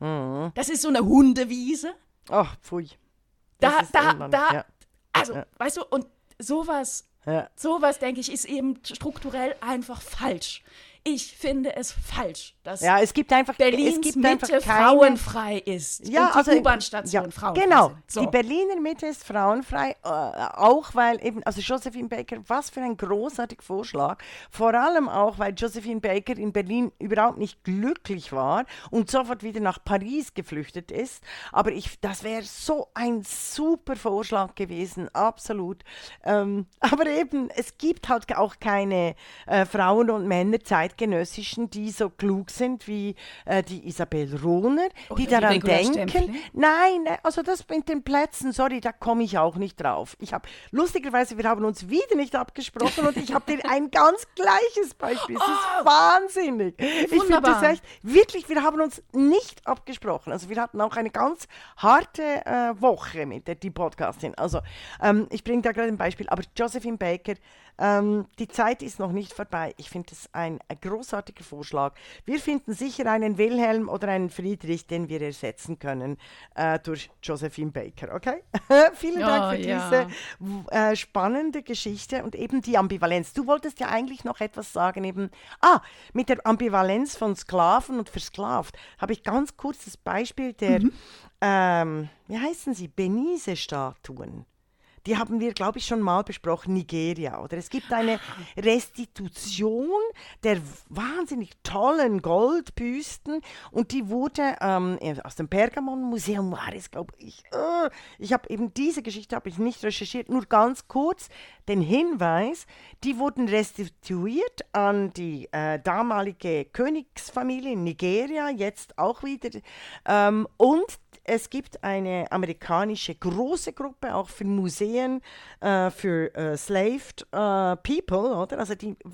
Das ist so eine Hundewiese. Ach, pfui. Da, Das ist da, irgendwann- da. ja. Also, Ja. weißt du, und sowas, Ja. sowas, denke ich, ist eben strukturell einfach falsch. Ich finde es falsch, dass Ja, es gibt einfach, Berlins es gibt Mitte einfach keine, frauenfrei ist Ja, und die also, U-Bahn-Station ja, frauenfrei Genau, sind. So. die Berliner Mitte ist frauenfrei, äh, auch weil eben, also Josephine Baker, was für ein großartiger Vorschlag, vor allem auch, weil Josephine Baker in Berlin überhaupt nicht glücklich war und sofort wieder nach Paris geflüchtet ist, aber ich, das wäre so ein super Vorschlag gewesen, absolut, ähm, aber eben, es gibt halt auch keine äh, Frauen und Männer zeitgenössischen, die so klug sind wie äh, die Isabel Rohner, die Oder die daran Regula denken. Stempfli. Nein, ne, also das mit den Plätzen, sorry, da komme ich auch nicht drauf. Ich habe, lustigerweise, wir haben uns wieder nicht abgesprochen und ich habe dir ein ganz gleiches Beispiel. Es ist wahnsinnig. Ich finde Wunderbar. das echt, wirklich, wir haben uns nicht abgesprochen. Also wir hatten auch eine ganz harte äh, Woche mit der die Podcastin. Also ähm, ich bringe da gerade ein Beispiel, aber Josephine Baker, ähm, die Zeit ist noch nicht vorbei. Ich finde das ein, ein großartiger Vorschlag. Wir finden sicher einen Wilhelm oder einen Friedrich, den wir ersetzen können äh, durch Josephine Baker, okay? Vielen Dank Oh, für ja. diese w- äh, spannende Geschichte und eben die Ambivalenz. Du wolltest ja eigentlich noch etwas sagen, eben, ah, mit der Ambivalenz von Sklaven und Versklavt habe ich ganz kurz das Beispiel der, ähm, wie heißen sie, Benize-Statuen. Die haben wir, glaube ich, schon mal besprochen, Nigeria. Oder es gibt eine Restitution der wahnsinnig tollen Goldbüsten und die wurde ähm, aus dem Pergamon-Museum, war es, glaube ich. Äh, ich habe eben diese Geschichte habe ich nicht recherchiert, nur ganz kurz den Hinweis, die wurden restituiert an die äh, damalige Königsfamilie in Nigeria, jetzt auch wieder. Ähm, und es gibt eine amerikanische große Gruppe, auch für Museen, äh, für äh, Slaved äh, People, oder? Also die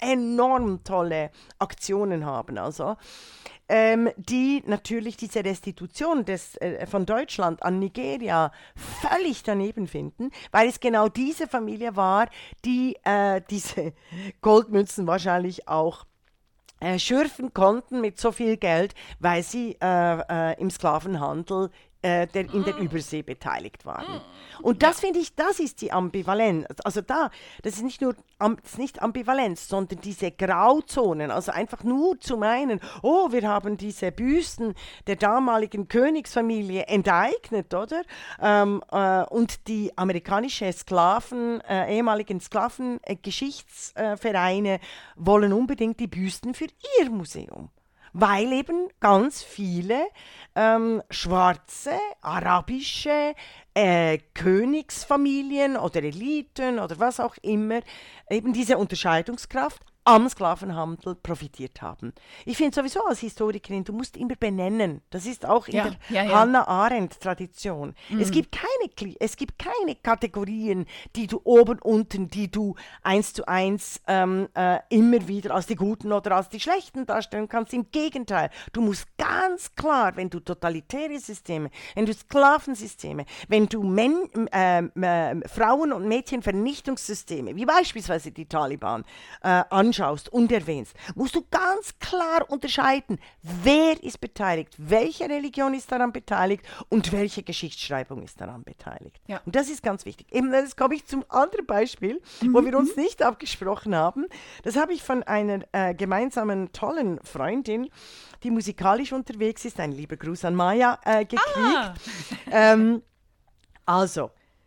enorm tolle Aktionen haben, also ähm, die natürlich diese Restitution des, äh, von Deutschland an Nigeria völlig daneben finden, weil es genau diese Familie war, die äh, diese Goldmünzen wahrscheinlich auch äh, schürfen konnten mit so viel Geld, weil sie äh, äh, im Sklavenhandel äh, der, in der Übersee beteiligt waren. Und das finde ich, das ist die Ambivalenz. Also da, das ist nicht nur das ist nicht Ambivalenz, sondern diese Grauzonen. Also einfach nur zu meinen, oh, wir haben diese Büsten der damaligen Königsfamilie enteignet, oder? Ähm, äh, und die amerikanische Sklaven, äh, ehemaligen Sklavengeschichtsvereine äh, wollen unbedingt die Büsten für ihr Museum. Weil eben ganz viele ähm, schwarze, arabische äh, Königsfamilien oder Eliten oder was auch immer eben diese Unterscheidungskraft am Sklavenhandel profitiert haben. Ich finde sowieso als Historikerin, du musst immer benennen. Das ist auch in Ja, der ja, ja. Hannah Arendt-Tradition. Mhm. Es gibt keine, Kli- es gibt keine Kategorien, die du oben, unten, die du eins zu eins ähm, äh, immer wieder als die Guten oder als die Schlechten darstellen kannst. Im Gegenteil, du musst ganz klar, wenn du totalitäre Systeme, wenn du Sklavensysteme, wenn du Men- äh, äh, Frauen- und Mädchenvernichtungssysteme, wie beispielsweise die Taliban, äh, anschaust und erwähnst, musst du ganz klar unterscheiden, wer ist beteiligt, welche Religion ist daran beteiligt und welche Geschichtsschreibung ist daran beteiligt. Ja. Und das ist ganz wichtig. Eben, jetzt komme ich zum anderen Beispiel, mhm. wo wir uns nicht abgesprochen haben. Das habe ich von einer äh, gemeinsamen tollen Freundin, die musikalisch unterwegs ist, ein lieber Gruß an Maya, äh, gekriegt. Ah. Ähm, also,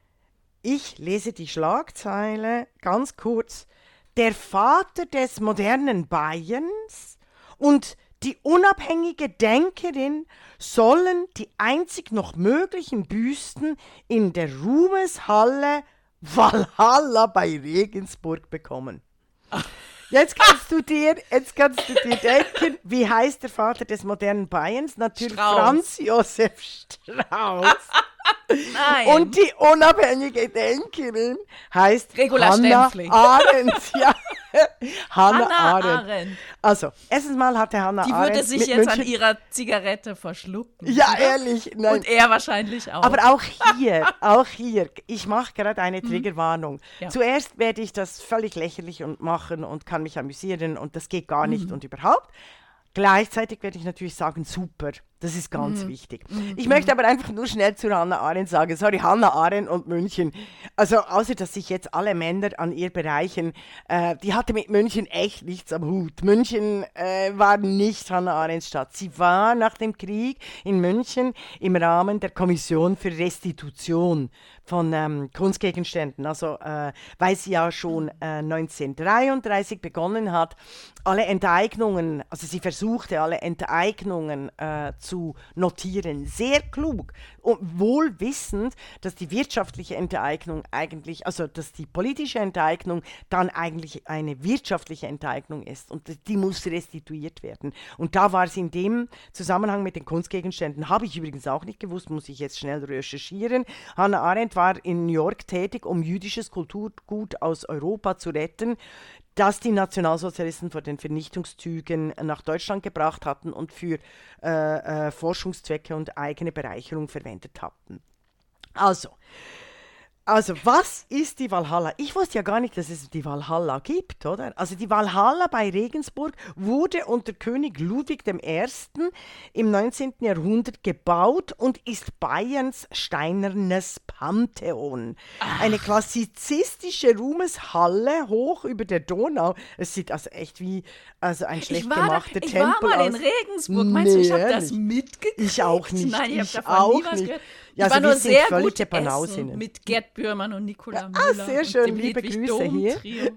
ich lese die Schlagzeile ganz kurz. Der Vater des modernen Bayerns und die unabhängige Denkerin sollen die einzig noch möglichen Büsten in der Ruhmeshalle Walhalla bei Regensburg bekommen. Jetzt kannst du dir, jetzt kannst du dir denken, wie heißt der Vater des modernen Bayerns? Natürlich Strauß. Franz Josef Strauß. Nein. Und die unabhängige Denkerin heißt Regula Hannah Stempfli. Arendt. Ja. Hannah, Hannah Arendt. Arendt. Also, erstens mal hatte Hannah Die Arendt würde sich mit jetzt München, an ihrer Zigarette verschlucken. Ja, oder? ehrlich. Nein. Und er wahrscheinlich auch. Aber auch hier, auch hier, ich mache gerade eine Triggerwarnung. Ja. Zuerst werde ich das völlig lächerlich und machen und kann mich amüsieren und das geht gar Mhm. nicht und überhaupt. Gleichzeitig werde ich natürlich sagen, super, das ist ganz Mhm. wichtig. Ich möchte aber einfach nur schnell zu Hannah Arendt sagen, sorry, Hannah Arendt und München, also außer, dass sich jetzt alle Männer an ihr bereichen, äh, die hatte mit München echt nichts am Hut. München äh, war nicht Hannah Arendts Stadt. Sie war nach dem Krieg in München im Rahmen der Kommission für Restitution von ähm, Kunstgegenständen, also äh, weil sie ja schon äh, neunzehnhundertdreiunddreißig begonnen hat, alle Enteignungen, also sie versuchte alle Enteignungen äh, zu notieren, sehr klug und wohl wissend, dass die wirtschaftliche Enteignung eigentlich, also dass die politische Enteignung dann eigentlich eine wirtschaftliche Enteignung ist und die muss restituiert werden. Und da war sie in dem Zusammenhang mit den Kunstgegenständen, habe ich übrigens auch nicht gewusst, muss ich jetzt schnell recherchieren. Hannah Arendt war in New York tätig, um jüdisches Kulturgut aus Europa zu retten, das die Nationalsozialisten vor den Vernichtungszügen nach Deutschland gebracht hatten und für äh, äh, Forschungszwecke und eigene Bereicherung verwendet hatten. Also, also, was ist die Walhalla? Ich wusste ja gar nicht, dass es die Walhalla gibt, oder? Also die Walhalla bei Regensburg wurde unter König Ludwig der Erste im neunzehnten Jahrhundert gebaut und ist Bayerns steinernes Pantheon. Ach. Eine klassizistische Ruhmeshalle hoch über der Donau. Es sieht also echt wie also ein schlecht gemachter da, ich Tempel aus. Ich war mal in Regensburg. Meinst du, ich habe das mitgekriegt? Ich auch nicht. Nein, ich, ich habe auch nie was nicht. gehört. Ja, ich war also nur sehr völlig gut der Banause essen mit Gerd Bührmann und Nicola ja, Müller. Ah, sehr schön, und dem liebe Hedwig Grüße hier. Dom-Trio.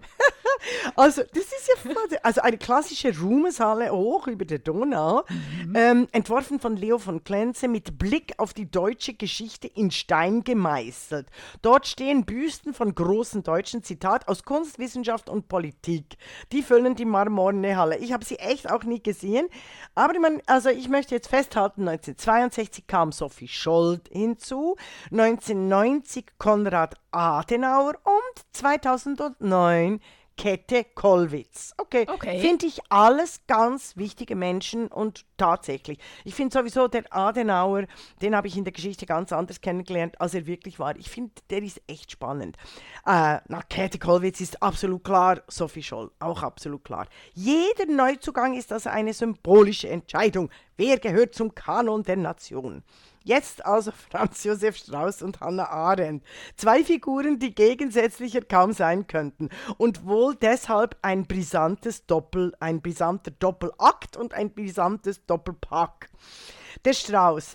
Also, das ist ja also eine klassische Ruhmeshalle hoch über der Donau, mhm. ähm, entworfen von Leo von Klenze mit Blick auf die deutsche Geschichte in Stein gemeißelt. Dort stehen Büsten von großen Deutschen, Zitat, aus Kunst, Wissenschaft und Politik. Die füllen die marmorne Halle. Ich habe sie echt auch nie gesehen, aber ich, mein, also ich möchte jetzt festhalten, neunzehnhundertzweiundsechzig kam Sophie Scholl hinzu, neunzehnhundertneunzig Konrad Adenauer und zweitausendneun Käthe Kollwitz. Okay, Okay. finde ich alles ganz wichtige Menschen und tatsächlich. Ich finde sowieso, der Adenauer, den habe ich in der Geschichte ganz anders kennengelernt, als er wirklich war. Ich finde, der ist echt spannend. Äh, na, Käthe Kollwitz ist absolut klar, Sophie Scholl auch absolut klar. Jeder Neuzugang ist also eine symbolische Entscheidung. Wer gehört zum Kanon der Nation? Jetzt also Franz Josef Strauß und Hannah Arendt. Zwei Figuren, die gegensätzlicher kaum sein könnten und wohl deshalb ein brisantes Doppel, ein brisanter Doppelakt und ein brisantes Doppelpack. Der Strauß.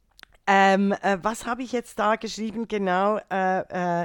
Ähm, äh, was habe ich jetzt da geschrieben? Genau, äh, äh,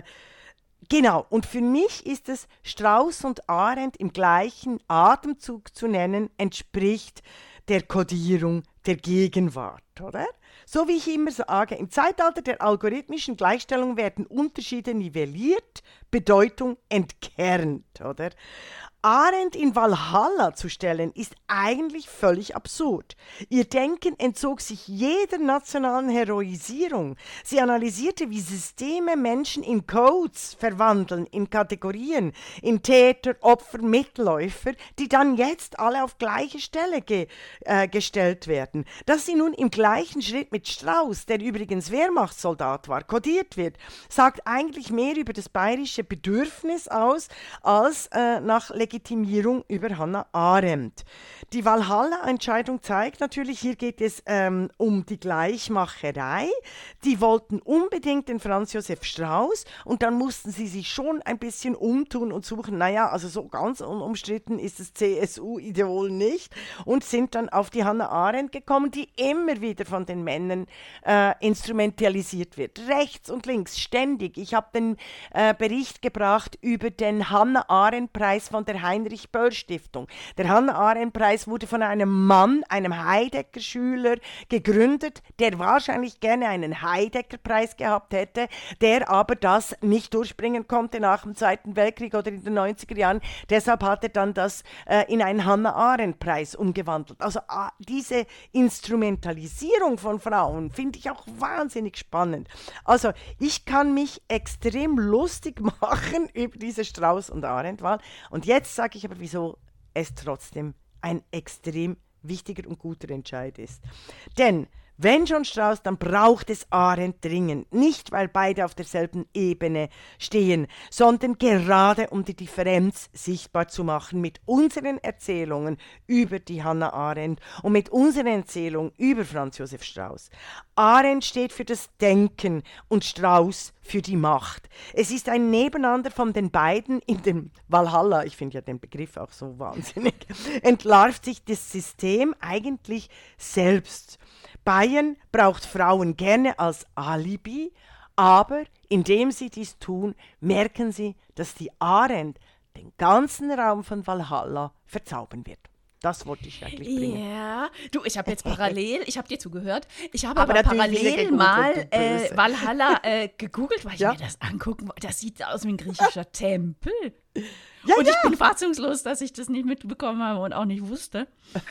Genau, und für mich ist es Strauß und Arendt im gleichen Atemzug zu nennen, entspricht der Kodierung der Gegenwart, oder? So wie ich immer sage, im Zeitalter der algorithmischen Gleichstellung werden Unterschiede nivelliert, Bedeutung entkernt, oder? Arendt in Walhalla zu stellen, ist eigentlich völlig absurd. Ihr Denken entzog sich jeder nationalen Heroisierung. Sie analysierte, wie Systeme Menschen in Codes verwandeln, in Kategorien, in Täter, Opfer, Mitläufer, die dann jetzt alle auf gleiche Stelle ge äh, gestellt werden. Dass sie nun im gleichen Schritt mit Strauß, der übrigens Wehrmachtssoldat war, kodiert wird, sagt eigentlich mehr über das bayerische Bedürfnis aus, als äh, nach Legitimation über Hannah Arendt. Die Walhalla-Entscheidung zeigt natürlich, hier geht es ähm, um die Gleichmacherei. Die wollten unbedingt den Franz Josef Strauß und dann mussten sie sich schon ein bisschen umtun und suchen, naja, also so ganz unumstritten ist das C S U-Ideol nicht und sind dann auf die Hannah Arendt gekommen, die immer wieder von den Männern äh, instrumentalisiert wird. Rechts und links, ständig. Ich habe den äh, Bericht gebracht über den Hannah-Arendt-Preis von der Heinrich-Böll-Stiftung. Der Hannah-Arendt-Preis wurde von einem Mann, einem Heidegger-Schüler, gegründet, der wahrscheinlich gerne einen Heidegger-Preis gehabt hätte, der aber das nicht durchbringen konnte nach dem Zweiten Weltkrieg oder in den neunziger Jahren. Deshalb hat er dann das äh, in einen Hannah-Arendt-Preis umgewandelt. Also äh, diese Instrumentalisierung von Frauen finde ich auch wahnsinnig spannend. Also ich kann mich extrem lustig machen über diese Strauß- und Arendt-Wahl. Und jetzt sage ich aber, wieso es trotzdem ein extrem wichtiger und guter Entscheid ist. Denn wenn schon Strauß, dann braucht es Arendt dringend. Nicht, weil beide auf derselben Ebene stehen, sondern gerade um die Differenz sichtbar zu machen mit unseren Erzählungen über die Hannah Arendt und mit unseren Erzählungen über Franz Josef Strauß. Arendt steht für das Denken und Strauß für die Macht. Es ist ein Nebeneinander von den beiden in dem Walhalla, ich finde ja den Begriff auch so wahnsinnig, entlarvt sich das System eigentlich selbst. Bayern braucht Frauen gerne als Alibi, aber indem sie dies tun, merken sie, dass die Arendt den ganzen Raum von Walhalla verzaubern wird. Das wollte ich eigentlich bringen. Ja, du, ich habe jetzt parallel, ich habe dir zugehört, ich habe Aber aber, natürlich wieder parallel gegoogelt, mal du äh, Böse. Valhalla äh, gegoogelt, weil Ja. ich mir das angucken wollte. Das sieht aus wie ein griechischer Tempel. Ja, und ja. ich bin fassungslos, dass ich das nicht mitbekommen habe und auch nicht wusste.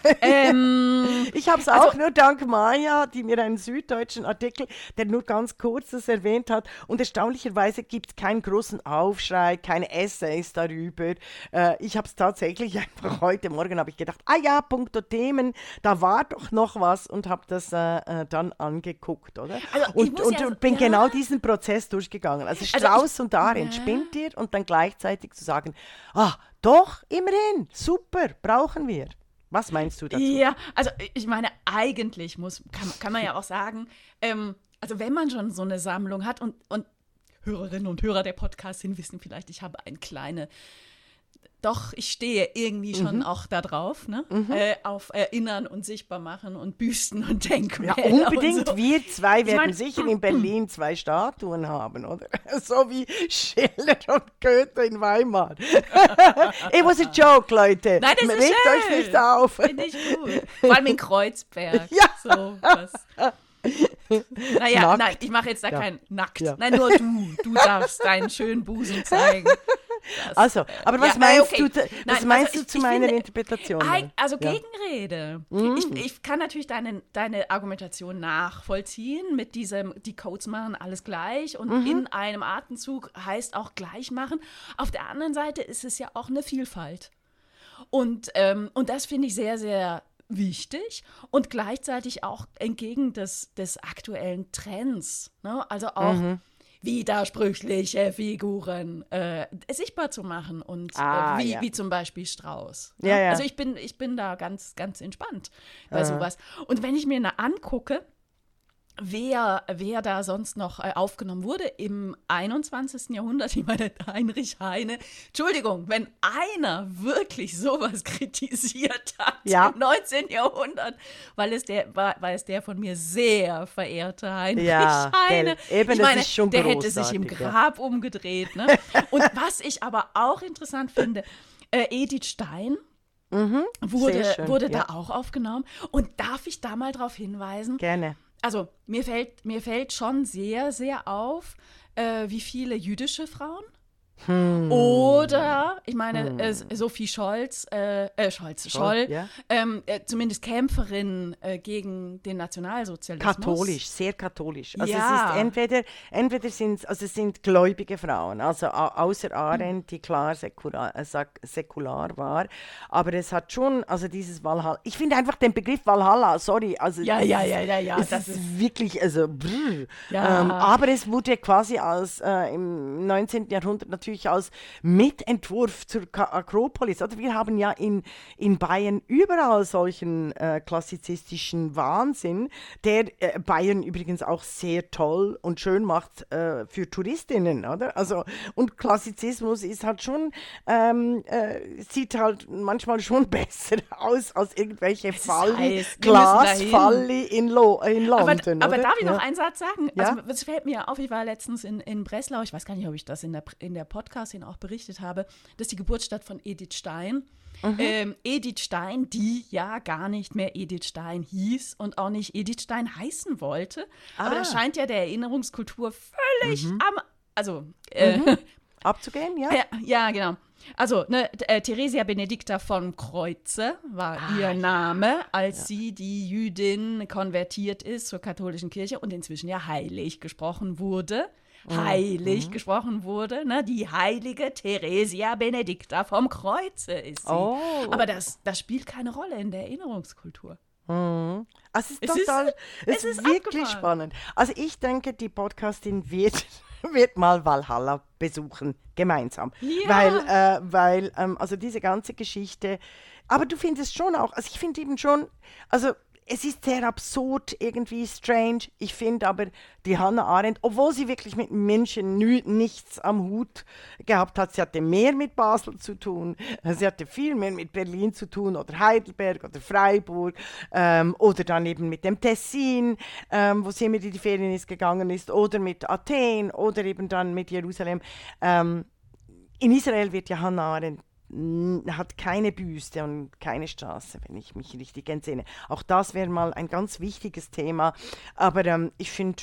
ähm, Ich habe es auch nur dank Maja, die mir einen süddeutschen Artikel, der nur ganz kurz das erwähnt hat. Und erstaunlicherweise gibt es keinen großen Aufschrei, keine Essays darüber. Äh, ich habe es tatsächlich einfach heute Morgen habe ich gedacht, ah ja, punkto Themen, da war doch noch was und habe das äh, äh, dann angeguckt, oder? Also, ich und muss und, ja- und bin ja. genau diesen Prozess durchgegangen. Also Also Strauß ich- und Arendt ja. spinnt dir und dann gleichzeitig zu sagen, ah, doch, immerhin, super, brauchen wir. Was meinst du dazu? Ja, also ich meine, eigentlich muss, kann, kann man ja auch sagen, ähm, also wenn man schon so eine Sammlung hat und, und Hörerinnen und Hörer der Podcasts hin wissen vielleicht, ich habe eine kleine, doch, ich stehe irgendwie schon auch da drauf, ne? Äh, auf Erinnern und sichtbar machen und Büsten und Ja, Denkmäler unbedingt. und so. Wir zwei Ich werden mein- sicher in Berlin zwei Statuen haben, oder? So wie Schiller und Goethe in Weimar. It was a joke, Leute. Nein, das ist Regt schön. euch nicht auf. Finde ich gut. Vor allem in Kreuzberg. Ja. So, was. Naja, Nackt. nein, ich mache jetzt da Ja. kein Nackt. Ja. Nein, nur du. Du darfst deinen schönen Busen zeigen. Das, Also, aber was ja, meinst okay. du, was Nein, meinst also du ich- zu ich meiner finde, Interpretation? Ei- Also Ja. Gegenrede. Mhm. Ich, ich kann natürlich deine, deine Argumentation nachvollziehen mit diesem, die Codes machen alles gleich und Mhm. in einem Atemzug heißt auch gleich machen. Auf der anderen Seite ist es ja auch eine Vielfalt. Und, ähm, und das finde ich sehr, sehr wichtig und gleichzeitig auch entgegen des, des aktuellen Trends. Ne? Also auch Mhm. widersprüchliche Figuren äh, sichtbar zu machen und Ah, äh, wie, ja. wie zum Beispiel Strauß. Ne? Ja, ja. Also ich bin, ich bin da ganz, ganz entspannt bei Aha. sowas. Und wenn ich mir na- angucke, wer, wer da sonst noch äh, aufgenommen wurde im einundzwanzigsten Jahrhundert, ich meine Heinrich Heine, Entschuldigung, wenn einer wirklich sowas kritisiert hat Ja. im neunzehnten Jahrhundert, weil es der, war, weil es der von mir sehr verehrte Heinrich Ja, Heine, gell. Eben, ich das meine, ist schon der hätte sich im großartig, ja. Grab umgedreht. Ne? Und was ich aber auch interessant finde, äh, Edith Stein Mhm. wurde, Sehr schön, wurde ja. da auch aufgenommen. Und darf ich da mal darauf hinweisen, Gerne. also mir fällt, mir fällt schon sehr, sehr auf, äh, wie viele jüdische Frauen Hm. oder, ich meine, äh, Sophie Scholz, äh, äh, Scholz, Scholl, ja. ähm, äh, zumindest Kämpferin äh, gegen den Nationalsozialismus. Katholisch, sehr katholisch. Also Ja. es ist entweder, entweder sind also es sind gläubige Frauen, also au- außer Arendt, die klar säkular, äh, sak- säkular war, aber es hat schon, also dieses Valhalla, ich finde einfach den Begriff Valhalla, sorry, also Ja, es ja, ist- ja, ja, ja, es das ist wirklich, also brr. Ja. ähm, aber es wurde quasi als äh, im neunzehnten Jahrhundert natürlich als Mitentwurf zur Ka- Akropolis, oder wir haben ja in, in Bayern überall solchen äh, klassizistischen Wahnsinn, der äh, Bayern übrigens auch sehr toll und schön macht äh, für Touristinnen, oder? Also, und Klassizismus ist halt schon, ähm, äh, sieht halt manchmal schon besser aus als irgendwelche ist Falli, heiß, wir müssen Glasfalli in, Lo in Aber, London, aber oder? darf ich Ja. noch einen Satz sagen? Ja. Also, es fällt mir auf, ich war letztens in, in Breslau, ich weiß gar nicht, ob ich das in der, in der Podcastin auch berichtet habe, das ist die Geburtsstadt von Edith Stein. Mhm. Ähm, Edith Stein, die ja gar nicht mehr Edith Stein hieß und auch nicht Edith Stein heißen wollte. Aber Ah. da scheint ja der Erinnerungskultur völlig am, also, äh, Abzugehen, ja? ja, ja, genau. Also, ne, t- äh, Theresia Benedicta von Kreuze war Ah, ihr Name, als sie, die Jüdin, konvertiert ist zur katholischen Kirche und inzwischen ja heilig gesprochen wurde. Heilig gesprochen wurde, ne? Die heilige Theresia Benedicta vom Kreuze ist sie. Oh. Aber das, das spielt keine Rolle in der Erinnerungskultur. Mhm. Also es ist Es ist- total, es es ist ist wirklich abgefahren. spannend. Also ich denke, die Podcastin wird, wird mal Valhalla besuchen, gemeinsam. Ja. Weil, äh, weil ähm, also diese ganze Geschichte, aber du findest schon auch, also ich finde eben schon, also es ist sehr absurd, irgendwie strange. Ich finde aber, die Hannah Arendt, obwohl sie wirklich mit München nü- nichts am Hut gehabt hat, sie hatte mehr mit Basel zu tun, sie hatte viel mehr mit Berlin zu tun oder Heidelberg oder Freiburg ähm, oder dann eben mit dem Tessin, ähm, wo sie immer in die Ferien ist, gegangen ist, oder mit Athen oder eben dann mit Jerusalem. Ähm, in Israel wird ja Hannah Arendt n- hat keine Büste und keine Straße, wenn ich mich richtig entsinne. Auch das wäre mal ein ganz wichtiges Thema. Aber ähm, ich finde,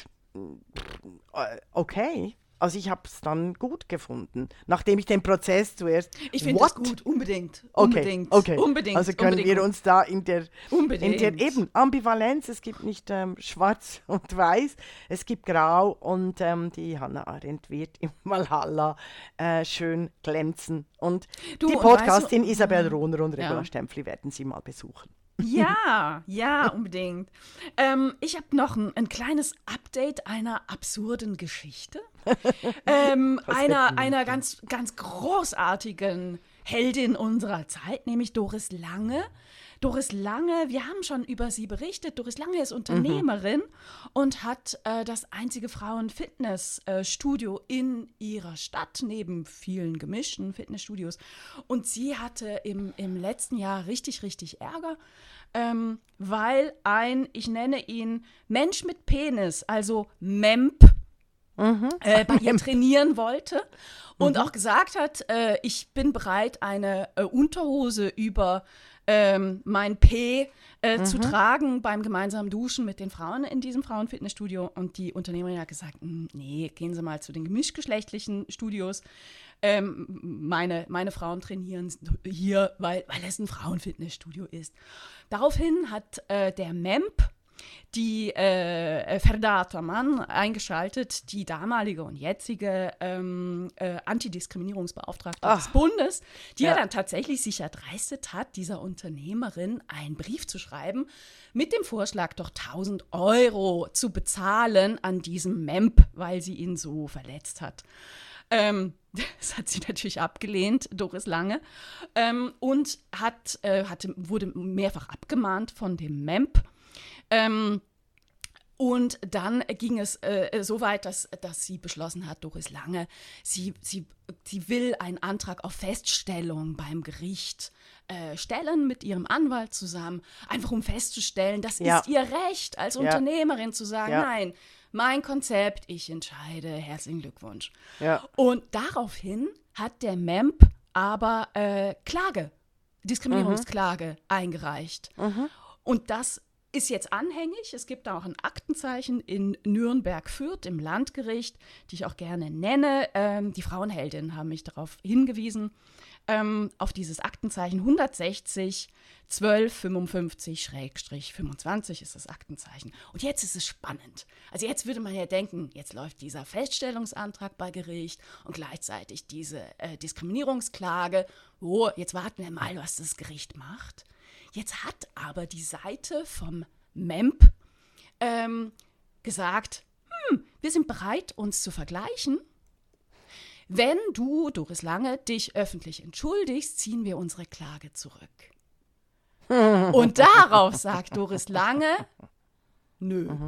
äh, okay. Also ich habe es dann gut gefunden, nachdem ich den Prozess zuerst... Ich finde das What? gut, unbedingt. Okay, Unbedingt. okay. Unbedingt. Also können unbedingt. wir uns da in der, Unbedingt. in der eben Ambivalenz, es gibt nicht ähm, schwarz und weiß, es gibt grau und ähm, die Hannah Arendt wird im Valhalla äh, schön glänzen. Und Du, die und weißt Podcastin du- Isabel Rohner und Regula Ja. Stempfli werden Sie mal besuchen. Ja, ja, unbedingt. Ähm, ich habe noch ein, ein kleines Update einer absurden Geschichte. ähm, einer einer ganz, ganz großartigen Heldin unserer Zeit, nämlich Doris Lange. Doris Lange, wir haben schon über sie berichtet. Doris Lange ist Unternehmerin und hat äh, das einzige Frauen-Fitness-Studio in ihrer Stadt, neben vielen gemischten Fitnessstudios. Und sie hatte im, im letzten Jahr richtig, richtig Ärger, ähm, weil ein, ich nenne ihn Mensch mit Penis, also Memp, äh, bei ihr trainieren wollte und auch gesagt hat, äh, ich bin bereit, eine äh, Unterhose über ähm, mein P äh, mhm. zu tragen beim gemeinsamen Duschen mit den Frauen in diesem Frauenfitnessstudio. Und die Unternehmerin hat gesagt, nee, gehen Sie mal zu den gemischtgeschlechtlichen Studios. Ähm, meine, meine Frauen trainieren hier, weil, weil es ein Frauenfitnessstudio ist. Daraufhin hat äh, der M E M P die äh, Ferda Ataman eingeschaltet, die damalige und jetzige ähm, äh, Antidiskriminierungsbeauftragte Ach, des Bundes, die ja. ja dann tatsächlich sich erdreistet hat, dieser Unternehmerin einen Brief zu schreiben, mit dem Vorschlag, doch tausend Euro zu bezahlen an diesem M E M P, weil sie ihn so verletzt hat. Ähm, das hat sie natürlich abgelehnt, Doris Lange, ähm, und hat, äh, hatte, wurde mehrfach abgemahnt von dem M E M P. Ähm, und dann ging es äh, so weit, dass, dass sie beschlossen hat, Doris Lange, sie, sie, sie will einen Antrag auf Feststellung beim Gericht äh, stellen mit ihrem Anwalt zusammen, einfach um festzustellen, das ja. ist ihr Recht als ja. Unternehmerin zu sagen, ja. nein, mein Konzept, ich entscheide, herzlichen Glückwunsch. Ja. Und daraufhin hat der M E M P aber äh, Klage, Diskriminierungsklage mhm. eingereicht. Mhm. Und das ist jetzt anhängig. Es gibt da auch ein Aktenzeichen in Nürnberg-Fürth im Landgericht, die ich auch gerne nenne. Ähm, die Frauenheldinnen haben mich darauf hingewiesen, ähm, auf dieses Aktenzeichen hundertsechzig zwölf fünfundfünfzig fünfundzwanzig ist das Aktenzeichen. Und jetzt ist es spannend. Also jetzt würde man ja denken, jetzt läuft dieser Feststellungsantrag bei Gericht und gleichzeitig diese äh, Diskriminierungsklage. Oh, jetzt warten wir mal, was das Gericht macht. Jetzt hat aber die Seite vom M E M P ähm, gesagt, hm, wir sind bereit, uns zu vergleichen. Wenn du, Doris Lange, dich öffentlich entschuldigst, ziehen wir unsere Klage zurück. Und darauf sagt Doris Lange, nö. Mhm.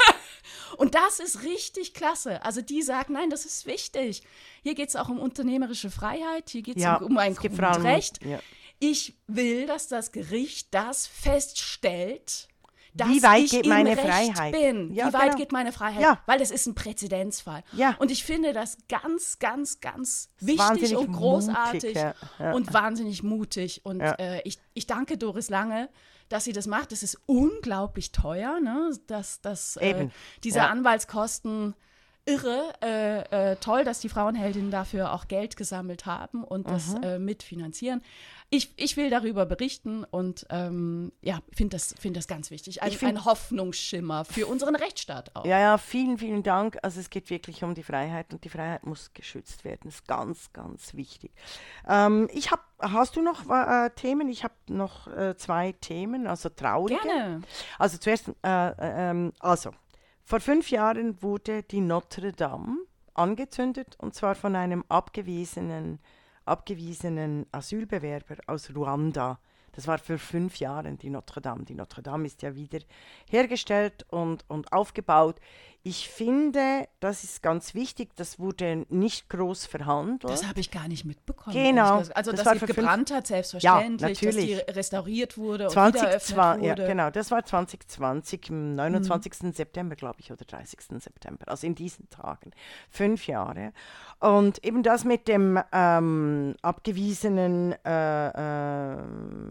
Und das ist richtig klasse. Also die sagt, nein, das ist wichtig. Hier geht es auch um unternehmerische Freiheit, hier geht es ja, um, um ein Grundrecht. Ja. Ich will, dass das Gericht das feststellt, dass Wie weit ich geht im meine Recht Freiheit? bin. Ja, Wie weit genau. geht meine Freiheit? Ja. Weil das ist ein Präzedenzfall. Ja. Und ich finde das ganz, ganz, ganz wichtig wahnsinnig und großartig mutig, ja. Ja. und wahnsinnig mutig. Und Ja. äh, ich, ich danke Doris Lange, dass sie das macht. Das ist unglaublich teuer, ne? dass, dass äh, diese Ja. Anwaltskosten irre. Äh, äh, toll, dass die Frauenheldinnen dafür auch Geld gesammelt haben und das Mhm. äh, mitfinanzieren. Ich, ich will darüber berichten und ähm, ja, finde das, find das ganz wichtig. Ein, Ich find- ein Hoffnungsschimmer für unseren Rechtsstaat auch. Ja, ja, vielen, vielen Dank. Also es geht wirklich um die Freiheit und die Freiheit muss geschützt werden. Das ist ganz, ganz wichtig. Ähm, ich habe, hast du noch äh, Themen? Ich habe noch äh, zwei Themen, also traurige. Gerne. Also zuerst, äh, äh, ähm, also vor fünf Jahren wurde die Notre Dame angezündet und zwar von einem abgewiesenen abgewiesenen Asylbewerber aus Ruanda. Das war für fünf Jahre die Notre Dame. Die Notre Dame ist ja wieder hergestellt und, und aufgebaut. Ich finde, das ist ganz wichtig, das wurde nicht groß verhandelt. Das habe ich gar nicht mitbekommen. Genau. ehrlich gesagt. Also, Das dass war sie für fünf- gebrannt hat, selbstverständlich, Ja, dass die natürlich. restauriert wurde und zwanzig wieder zwanzig, eröffnet ja, wurde. genau, das war zwanzig zwanzig, am neunundzwanzigsten September, glaube ich, oder dreißigsten September, also in diesen Tagen, fünf Jahre. Und eben das mit dem ähm, abgewiesenen äh, äh,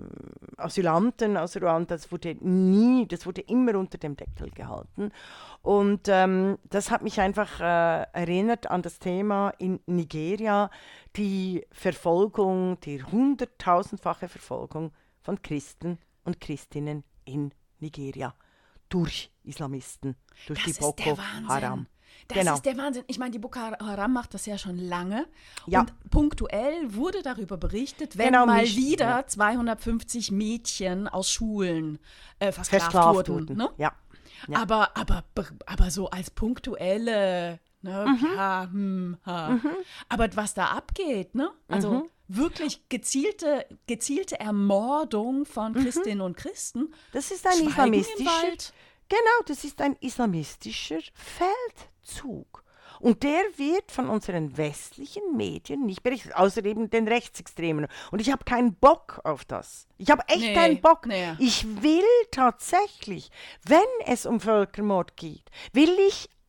Asylanten aus Ruanda, das wurde nie, das wurde immer unter dem Deckel gehalten. Und ähm, das hat mich einfach äh, erinnert an das Thema in Nigeria, die Verfolgung, die hunderttausendfache Verfolgung von Christen und Christinnen in Nigeria durch Islamisten, durch Das die ist Boko der Wahnsinn. Haram. Das Genau. ist der Wahnsinn. Ich meine, die Boko Haram macht das ja schon lange. Ja. Und punktuell wurde darüber berichtet, wenn Genau, mal mich- wieder ja. zweihundertfünfzig Mädchen aus Schulen äh, versklavt, Versklavt wurden. wurden. Ne? Ja. Ja. Aber, aber, aber so als punktuelle, ne, Mhm. ja, hm, ha. Aber was da abgeht, ne? Also Mhm. wirklich gezielte, gezielte Ermordung von Christinnen und Christen. Das ist ein Schweigen im islamistischer, Wald. genau, das ist ein islamistischer Feldzug. Und der wird von unseren westlichen Medien nicht berichtet, außer eben den Rechtsextremen. Und ich habe keinen Bock auf das. Ich habe echt Nee, keinen Bock. nee. Ich will tatsächlich, wenn es um Völkermord geht, will ich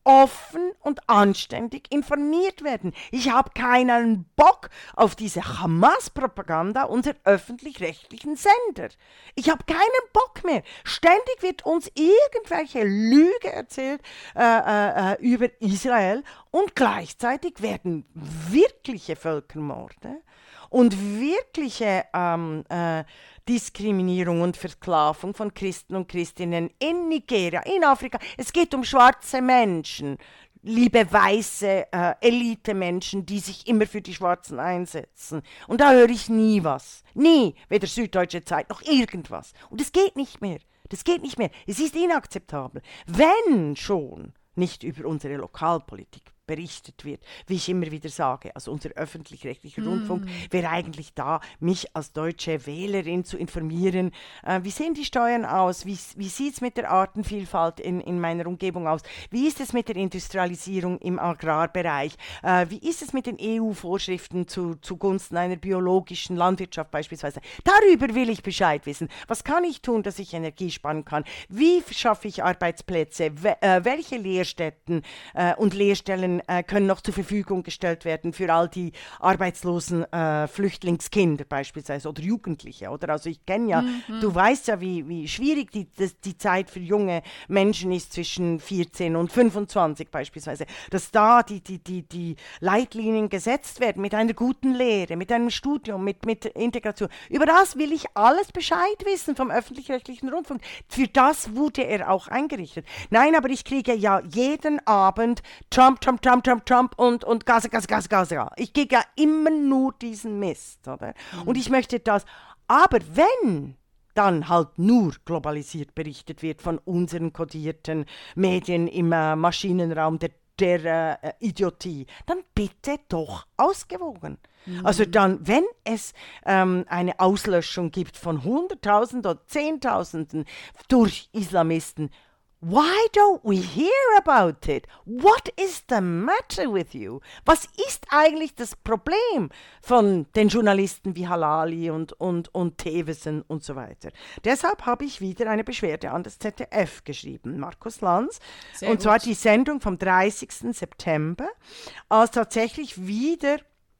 offen und anständig informiert werden. Ich habe keinen Bock auf diese Hamas-Propaganda unserer öffentlich-rechtlichen Sender. Ich habe keinen Bock mehr. Ständig wird uns irgendwelche Lüge erzählt äh, äh, über Israel und gleichzeitig werden wirkliche Völkermorde und wirkliche ähm, äh, Diskriminierung und Versklavung von Christen und Christinnen in Nigeria, in Afrika. Es geht um schwarze Menschen, liebe weiße äh, Elite-Menschen, die sich immer für die Schwarzen einsetzen. Und da höre ich nie was. Nie. Weder Süddeutsche Zeit noch irgendwas. Und es geht nicht mehr. Das geht nicht mehr. Es ist inakzeptabel. Wenn schon nicht über unsere Lokalpolitik berichtet wird, wie ich immer wieder sage, also unser öffentlich-rechtlicher mm. Rundfunk wäre eigentlich da, mich als deutsche Wählerin zu informieren, äh, wie sehen die Steuern aus, wie, wie sieht es mit der Artenvielfalt in, in meiner Umgebung aus, wie ist es mit der Industrialisierung im Agrarbereich, äh, wie ist es mit den E U-Vorschriften zu, zugunsten einer biologischen Landwirtschaft beispielsweise. Darüber will ich Bescheid wissen. Was kann ich tun, dass ich Energie sparen kann? Wie schaffe ich Arbeitsplätze? We- äh, welche Lehrstätten äh, und Lehrstellen äh, können noch zur Verfügung gestellt werden für all die arbeitslosen äh, Flüchtlingskinder beispielsweise oder Jugendliche, oder? Also ich kenne ja, mhm. du weißt ja, wie, wie schwierig die, das, die Zeit für junge Menschen ist zwischen vierzehn und fünfundzwanzig beispielsweise, dass da die, die, die, die Leitlinien gesetzt werden mit einer guten Lehre, mit einem Studium, mit, mit Integration. Über das will ich alles Bescheid wissen vom öffentlich-rechtlichen Rundfunk. Für das wurde er auch eingerichtet. Nein, aber ich kriege ja jeden Abend Trump, Trump, Trump, Trump, Trump und, und Gaza, Gaza, Gaza, Gaza. Ich kriege ja immer nur diesen Mist, oder? Mhm. Und ich möchte das. Aber wenn dann halt nur globalisiert berichtet wird von unseren kodierten Medien im äh, Maschinenraum der, der äh, Idiotie, dann bitte doch ausgewogen. Mhm. Also dann, wenn es ähm, eine Auslöschung gibt von Hunderttausenden oder Zehntausenden durch Islamisten, why don't we hear about it? What is the matter with you? Was ist eigentlich das Problem von den Journalisten wie Halali und, und, und Thewesen und so weiter? Deshalb habe ich wieder eine Beschwerde an das Z D F geschrieben, Markus Lanz. Sehr und gut. Zwar die Sendung vom dreißigsten September, als tatsächlich wieder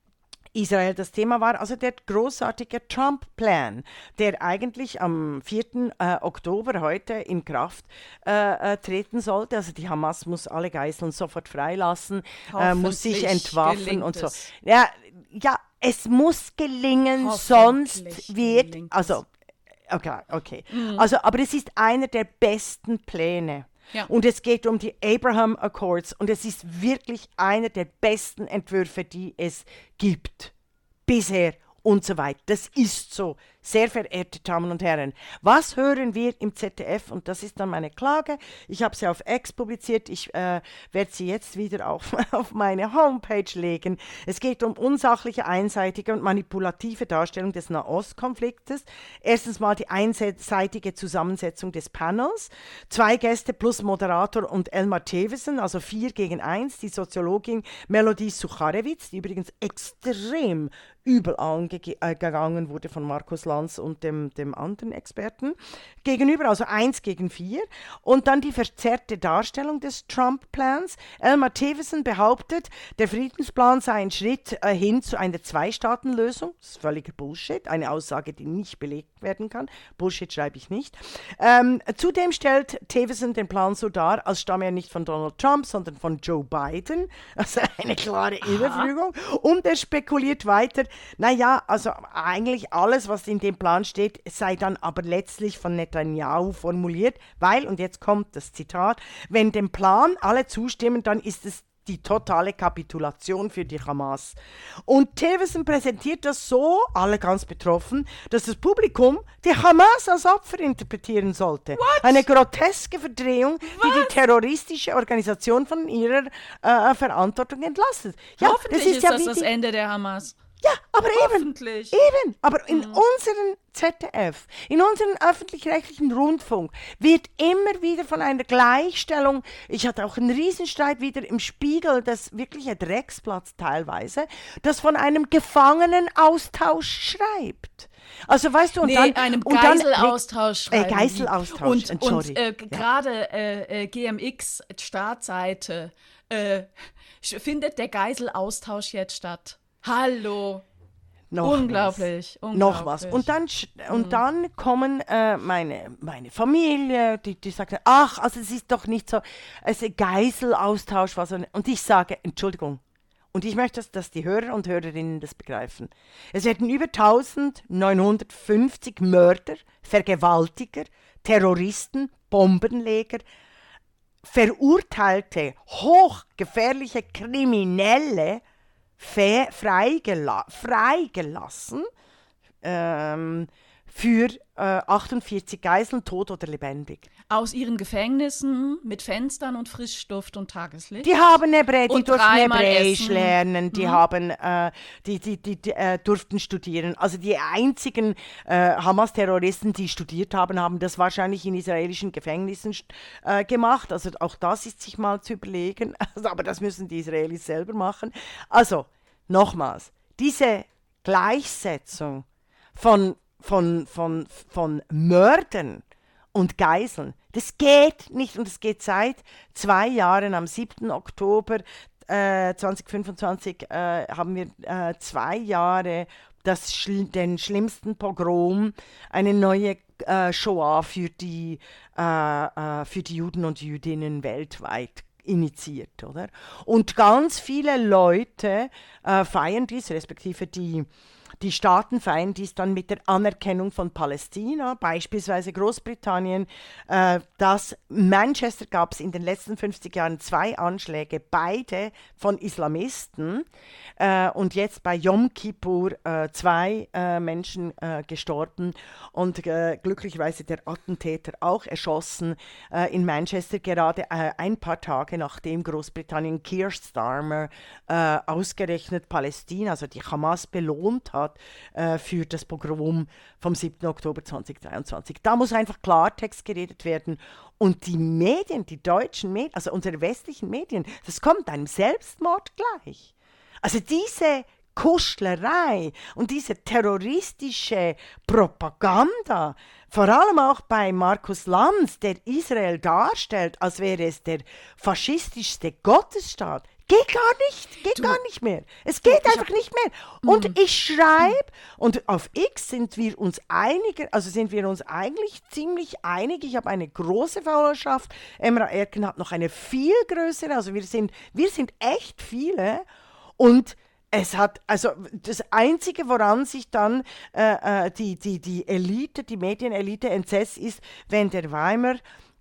Israel das Thema war, also der großartige Trump-Plan, der eigentlich am vierten Äh, Oktober heute in Kraft äh, äh, treten sollte. Also die Hamas muss alle Geiseln sofort freilassen, äh, muss sich entwaffnen und so. Ja, ja, es muss gelingen, sonst wird, also, okay, okay. Mhm. Also, aber es ist einer der besten Pläne. Ja. Und es geht um die Abraham Accords und es ist wirklich einer der besten Entwürfe, die es gibt bisher und so weiter. Das ist so. Sehr verehrte Damen und Herren, was hören wir im Z D F? Und das ist dann meine Klage. Ich habe sie auf X publiziert. Ich äh, werde sie jetzt wieder auf, auf meine Homepage legen. Es geht um unsachliche, einseitige und manipulative Darstellung des Nahostkonfliktes. Erstens mal die einseitige Zusammensetzung des Panels. Zwei Gäste plus Moderator und Elmar Thewesen, also vier gegen eins. Die Soziologin Melodie Sucharewitz, die übrigens extrem übel angegangen wurde von Markus Lanz und dem, dem anderen Experten gegenüber, also eins gegen vier. Und dann die verzerrte Darstellung des Trump-Plans. Elmar Thewesen behauptet, der Friedensplan sei ein Schritt äh, hin zu einer Zwei-Staaten-Lösung. Das ist völliger Bullshit, eine Aussage, die nicht belegt werden kann. Bullshit schreibe ich nicht. Ähm, zudem stellt Thewesen den Plan so dar, als stamme er nicht von Donald Trump, sondern von Joe Biden. Also eine klare Überfügung. Und er spekuliert weiter, naja, also eigentlich alles, was in dem Plan steht, sei dann aber letztlich von Netanyahu formuliert, weil, und jetzt kommt das Zitat, wenn dem Plan alle zustimmen, dann ist es die totale Kapitulation für die Hamas. Und Thewesen präsentiert das so, alle ganz betroffen, dass das Publikum die Hamas als Opfer interpretieren sollte. What? Eine groteske Verdrehung, Was? die die terroristische Organisation von ihrer äh, Verantwortung entlastet. Ja, hoffentlich das ist, ist ja das das Ende der Hamas. Ja, aber eben, Hoffentlich. eben, aber in mhm. unserem Z D F, in unserem öffentlich-rechtlichen Rundfunk wird immer wieder von einer Gleichstellung, ich hatte auch einen Riesenstreit wieder im Spiegel, das wirklich ein Drecksplatz teilweise, das von einem Gefangenenaustausch schreibt. Also weißt du, und nee, dann... einem und dann, Geiselaustausch äh, Geiselaustausch, und, und äh, gerade äh, G M X Startseite äh, findet der Geiselaustausch jetzt statt. Hallo. Noch unglaublich, was. unglaublich. Noch was. Und dann, und mhm. dann kommen äh, meine, meine Familie, die, die sagt, ach, also es ist doch nicht so, es ist ein Geiselaustausch. Was, und ich sage, Entschuldigung, und ich möchte, dass, dass die Hörer und Hörerinnen das begreifen. Es werden über neunzehnhundertfünfzig Mörder, Vergewaltiger, Terroristen, Bombenleger, verurteilte, hochgefährliche Kriminelle Fe- freigela- freigelassen ähm, für äh, achtundvierzig Geiseln, tot oder lebendig. Aus ihren Gefängnissen mit Fenstern und Frischluft und Tageslicht. Die haben Hebrä- die und durften Hebräisch essen. lernen, die, mhm. haben, äh, die, die, die, die äh, durften studieren. Also die einzigen äh, Hamas-Terroristen, die studiert haben, haben das wahrscheinlich in israelischen Gefängnissen äh, gemacht. Also auch das ist sich mal zu überlegen. Also, aber das müssen die Israelis selber machen. Also, nochmals, diese Gleichsetzung von, von, von, von Mördern und Geiseln, das geht nicht, und es geht seit zwei Jahren. Am siebten Oktober äh, zweitausendfünfundzwanzig äh, haben wir äh, zwei Jahre das schl- den schlimmsten Pogrom, eine neue äh, Shoah für die, äh, äh, für die Juden und Jüdinnen weltweit initiiert, oder? Und ganz viele Leute äh, feiern dies, respektive die Die Staaten feiern dies dann mit der Anerkennung von Palästina, beispielsweise Großbritannien. Äh, das Manchester gab es in den letzten fünfzig Jahren zwei Anschläge, beide von Islamisten. Äh, und jetzt bei Yom Kippur äh, zwei äh, Menschen äh, gestorben und äh, glücklicherweise der Attentäter auch erschossen äh, in Manchester, gerade äh, ein paar Tage nachdem Großbritannien Keir Starmer äh, ausgerechnet Palästina, also die Hamas, belohnt hat äh, für das Pogrom vom siebten Oktober zweitausenddreiundzwanzig. Da muss einfach Klartext geredet werden. Und die Medien, die deutschen Medien, also unsere westlichen Medien, das kommt einem Selbstmord gleich. Also diese Kuschlerei und diese terroristische Propaganda, vor allem auch bei Markus Lanz, der Israel darstellt, als wäre es der faschistischste Gottesstaat, geht gar nicht, geht du, gar nicht mehr. Es geht einfach hab, nicht mehr. Und mm. ich schreibe, und auf X sind wir uns einig, also sind wir uns eigentlich ziemlich einig. Ich habe eine große Followerschaft. Emra Erken hat noch eine viel größere, also wir sind, wir sind echt viele. Und es hat, also das Einzige, woran sich dann äh, die, die, die Elite, die Medienelite entsetzt, ist, wenn der Weimar,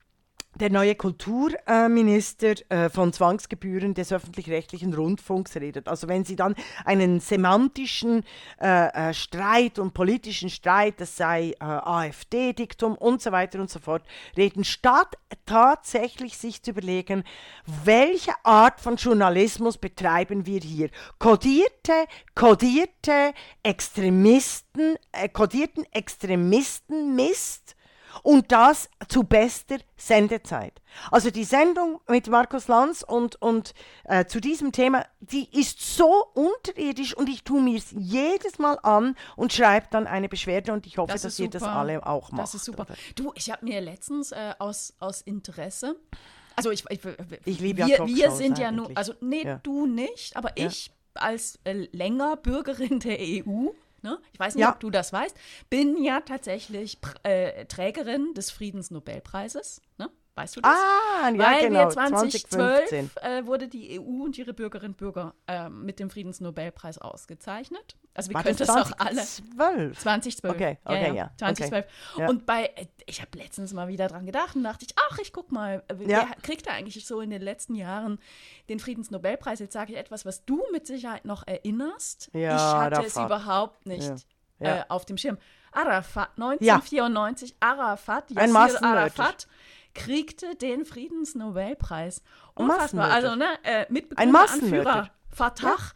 der neue Kulturminister äh, von Zwangsgebühren des öffentlich-rechtlichen Rundfunks redet. Also wenn sie dann einen semantischen äh, äh, Streit und politischen Streit, das sei äh, AfD-Diktum und so weiter und so fort, reden, statt tatsächlich sich zu überlegen, welche Art von Journalismus betreiben wir hier. Kodierte, kodierte Extremisten, äh, kodierten Extremisten-Mist, und das zu bester Sendezeit. Also die Sendung mit Markus Lanz und, und äh, zu diesem Thema, die ist so unterirdisch, und ich tue mir es jedes Mal an und schreibe dann eine Beschwerde, und ich hoffe, das dass ihr das alle auch macht. Das ist super. Oder? Du, ich habe mir letztens äh, aus, aus Interesse, also ich, ich, ich liebe ja wir, Talkshows wir sind ja nur, eigentlich. also nee, ja. du nicht, aber ja. ich als äh, länger Bürgerin der E U, ne? Ich weiß nicht, ja. ob du das weißt, bin ja tatsächlich äh, Trägerin des Friedensnobelpreises, ne? Weißt du das? Ah, ja, Weil genau, wir zweitausendzwölf zwanzig fünfzehn äh, wurde die E U und ihre Bürgerinnen und Bürger äh, mit dem Friedensnobelpreis ausgezeichnet. Also wir War können das das auch alle. zweitausendzwölf? zweitausendzwölf. Okay, okay, ja. ja. ja. zweitausendzwölf. Okay. Ja. Und bei, äh, ich habe letztens mal wieder dran gedacht und dachte ich, ach, ich guck mal, wer Ja. kriegt kriegt da eigentlich so in den letzten Jahren den Friedensnobelpreis? Jetzt sage ich etwas, was du mit Sicherheit noch erinnerst. Ja, ich hatte Arafat. es überhaupt nicht Ja. Ja. Äh, auf dem Schirm. Arafat, neunzehnhundertvierundneunzig, ja. Arafat, Ein Yassir Arafat kriegte den Friedensnobelpreis. Unfassbar. Also, ne, äh, Mitbegründer, Anführer, Fatah, ja.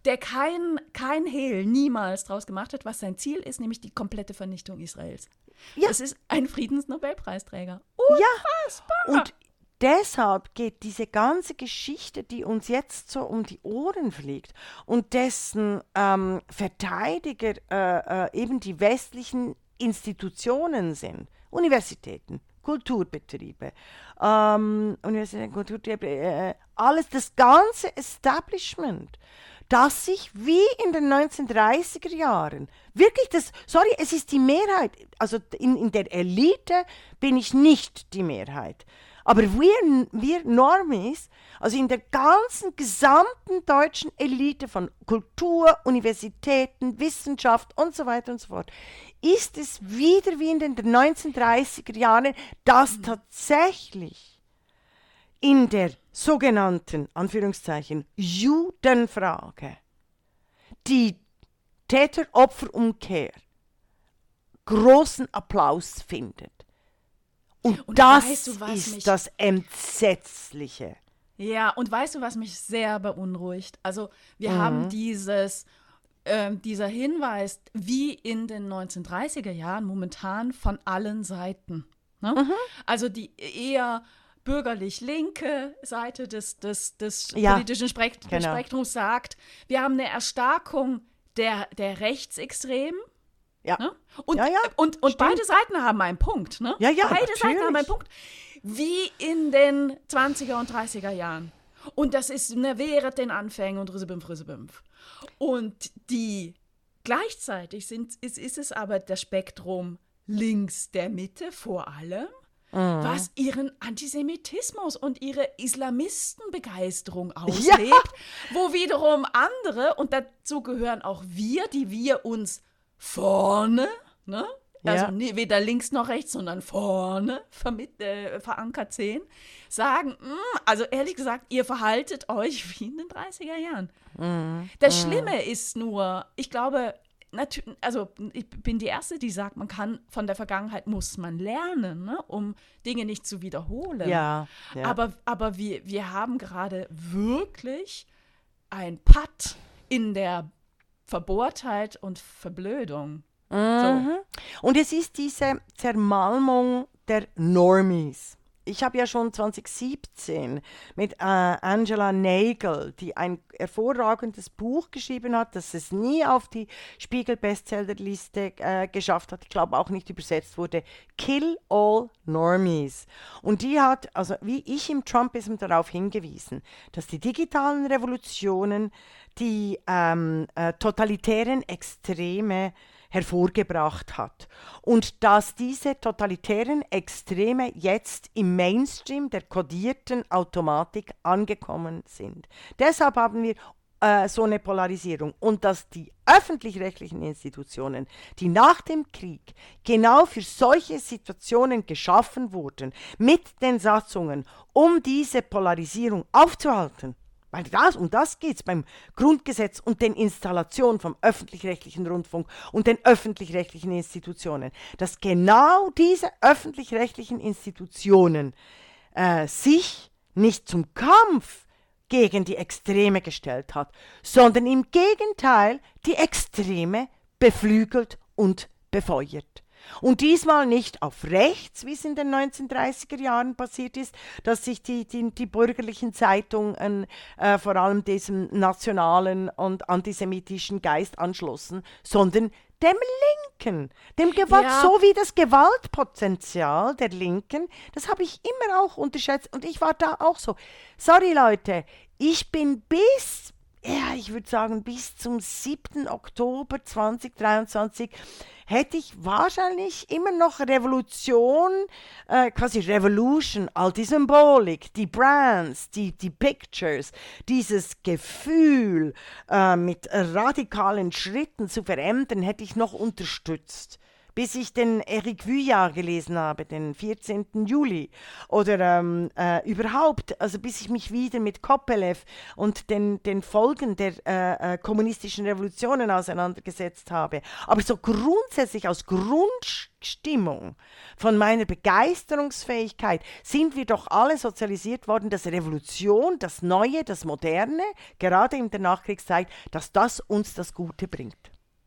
der kein, kein Hehl niemals draus gemacht hat, was sein Ziel ist, nämlich die komplette Vernichtung Israels. Ja. Das ist ein Friedensnobelpreisträger. Unfassbar! Ja. Und deshalb geht diese ganze Geschichte, die uns jetzt so um die Ohren fliegt und dessen ähm, Verteidiger äh, äh, eben die westlichen Institutionen sind, Universitäten, Kulturbetriebe, ähm, Universitäten, Kulturbetriebe, äh, alles, das ganze Establishment, das sich wie in den neunzehnhundertdreißiger Jahren, wirklich das, sorry, es ist die Mehrheit, also in, in der Elite bin ich nicht die Mehrheit, aber wir, wir Normis, also in der ganzen gesamten deutschen Elite von Kultur, Universitäten, Wissenschaft und so weiter und so fort, ist es wieder wie in den neunzehnhundertdreißiger Jahren, dass tatsächlich in der sogenannten, Anführungszeichen, Judenfrage die Täter-Opfer-Umkehr großen Applaus findet. Und, und das weißt du, ist mich, das Entsetzliche. Ja, und weißt du, was mich sehr beunruhigt? Also wir mhm. haben dieses, äh, dieser Hinweis, wie in den neunzehnhundertdreißiger Jahren momentan von allen Seiten. Ne? Mhm. Also die eher bürgerlich-linke Seite des, des, des ja, politischen Spekt- genau. Spektrums sagt, wir haben eine Erstarkung der, der Rechtsextremen. Ja. Ne? Und, ja, ja, und, und beide Seiten haben einen Punkt. Ne? Ja, ja, beide natürlich. Seiten haben einen Punkt. Wie in den zwanziger und dreißiger Jahren. Und das ist eine während den Anfängen und Rissebümpf, Rissebümpf. Und die gleichzeitig sind, ist, ist es aber das Spektrum links der Mitte vor allem, mhm. was ihren Antisemitismus und ihre Islamistenbegeisterung auslebt, ja. wo wiederum andere, und dazu gehören auch wir, die wir uns vorne, ne? also ja. nie, weder links noch rechts, sondern vorne vermit, äh, verankert sehen, sagen, mh, also ehrlich gesagt, ihr verhaltet euch wie in den dreißiger Jahren. Mm, das mm. Schlimme ist nur, ich glaube, natu- also ich bin die Erste, die sagt, man kann von der Vergangenheit muss man lernen, ne, um Dinge nicht zu wiederholen. Ja, ja. Aber, aber wir, wir haben gerade wirklich ein Patt in der Verbohrtheit und Verblödung. Mhm. So. Und es ist diese Zermalmung der Normies. Ich habe ja schon zwanzig siebzehn mit äh, Angela Nagle, die ein hervorragendes Buch geschrieben hat, das es nie auf die Spiegel-Bestsellerliste äh, geschafft hat, ich glaube auch nicht übersetzt wurde, Kill All Normies. Und die hat, also wie ich im Trumpism darauf hingewiesen, dass die digitalen Revolutionen die ähm, äh, totalitären Extreme hervorgebracht hat und dass diese totalitären Extreme jetzt im Mainstream der kodierten Automatik angekommen sind. Deshalb haben wir äh, so eine Polarisierung und dass die öffentlich-rechtlichen Institutionen, die nach dem Krieg genau für solche Situationen geschaffen wurden, mit den Satzungen, um diese Polarisierung aufzuhalten, weil das, um das geht es beim Grundgesetz und den Installationen vom öffentlich-rechtlichen Rundfunk und den öffentlich-rechtlichen Institutionen, dass genau diese öffentlich-rechtlichen Institutionen äh, sich nicht zum Kampf gegen die Extreme gestellt hat, sondern im Gegenteil die Extreme beflügelt und befeuert. Und diesmal nicht auf rechts, wie es in den neunzehnhundertdreißiger Jahren passiert ist, dass sich die, die, die bürgerlichen Zeitungen äh, vor allem diesem nationalen und antisemitischen Geist anschlossen, sondern dem Linken, dem Gewalt, ja. so wie das Gewaltpotenzial der Linken, das habe ich immer auch unterschätzt und ich war da auch so. Sorry Leute, ich bin bis, ja, ich würde sagen bis zum siebten Oktober zweitausenddreiundzwanzig hätte ich wahrscheinlich immer noch Revolution, äh, quasi Revolution, all die Symbolik, die Brands, die, die Pictures, dieses Gefühl äh, mit radikalen Schritten zu verändern, hätte ich noch unterstützt. bis ich den Eric Vuillard gelesen habe, den vierzehnten Juli. Oder ähm, äh, überhaupt, also bis ich mich wieder mit Kopelev und den, den Folgen der äh, äh, kommunistischen Revolutionen auseinandergesetzt habe. Aber so grundsätzlich aus Grundstimmung von meiner Begeisterungsfähigkeit sind wir doch alle sozialisiert worden, dass Revolution, das Neue, das Moderne, gerade in der Nachkriegszeit, dass das uns das Gute bringt.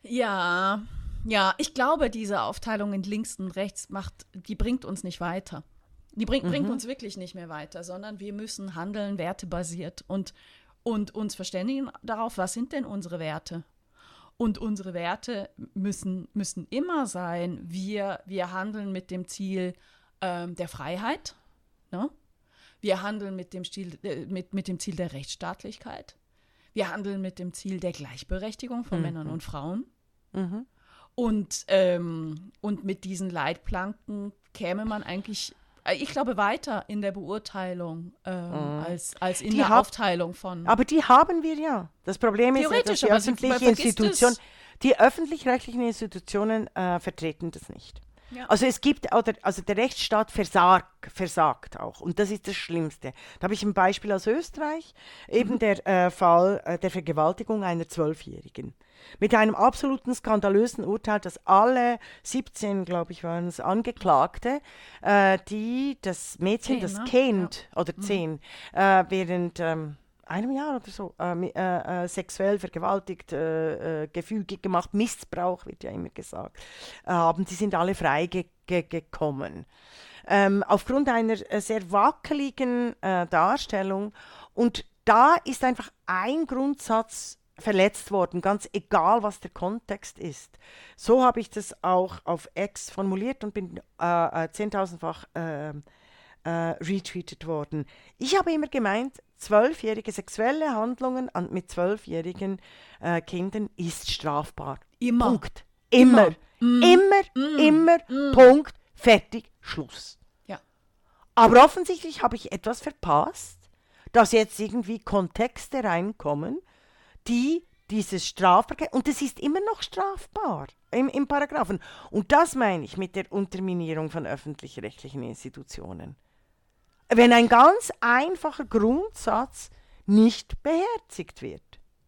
Ja, ja, ich glaube, diese Aufteilung in links und rechts macht, die bringt uns nicht weiter. Die bring, mhm. bringt uns wirklich nicht mehr weiter, sondern wir müssen handeln wertebasiert und, und uns verständigen darauf, was sind denn unsere Werte? Und unsere Werte müssen, müssen immer sein, wir, wir handeln mit dem Ziel ähm, der Freiheit, ne? Wir handeln mit dem, Stil, äh, mit, mit dem Ziel der Rechtsstaatlichkeit. Wir handeln mit dem Ziel der Gleichberechtigung von mhm. Männern und Frauen. Mhm. Und, ähm, und mit diesen Leitplanken käme man eigentlich, ich glaube, weiter in der Beurteilung ähm, mhm. als, als in die der hab, Aufteilung von. Aber die haben wir ja. Das Problem ist, dass die öffentliche Institution, die öffentlich-rechtlichen Institutionen äh, vertreten das nicht. Ja. Also es gibt, oder, also der Rechtsstaat versag, versagt auch und das ist das Schlimmste. Da habe ich ein Beispiel aus Österreich, eben mhm. der äh, Fall äh, der Vergewaltigung einer Zwölfjährigen. Mit einem absoluten skandalösen Urteil, dass alle siebzehn, glaube ich, waren es, Angeklagte, äh, die das Mädchen, zehn, das ne? Kind, ja. oder zehn, mhm. äh, während ähm, einem Jahr oder so äh, äh, äh, sexuell vergewaltigt, äh, äh, gefügig gemacht, Missbrauch wird ja immer gesagt, äh, haben. Die sind alle freigekommen. Ähm, aufgrund einer äh, sehr wackeligen äh, Darstellung. Und da ist einfach ein Grundsatz verletzt worden, ganz egal, was der Kontext ist. So habe ich das auch auf X formuliert und bin äh, äh, zehntausendfach äh, äh, retweetet worden. Ich habe immer gemeint, zwölfjährige sexuelle Handlungen an, mit zwölfjährigen äh, Kindern ist strafbar. Immer. Punkt. Immer. Immer, mm. immer, mm. immer mm. Punkt. Fertig. Schluss. Ja. Aber offensichtlich habe ich etwas verpasst, dass jetzt irgendwie Kontexte reinkommen, die dieses strafbar, und es ist immer noch strafbar im, im Paragraphen. Und das meine ich mit der Unterminierung von öffentlich-rechtlichen Institutionen. Wenn ein ganz einfacher Grundsatz nicht beherzigt wird.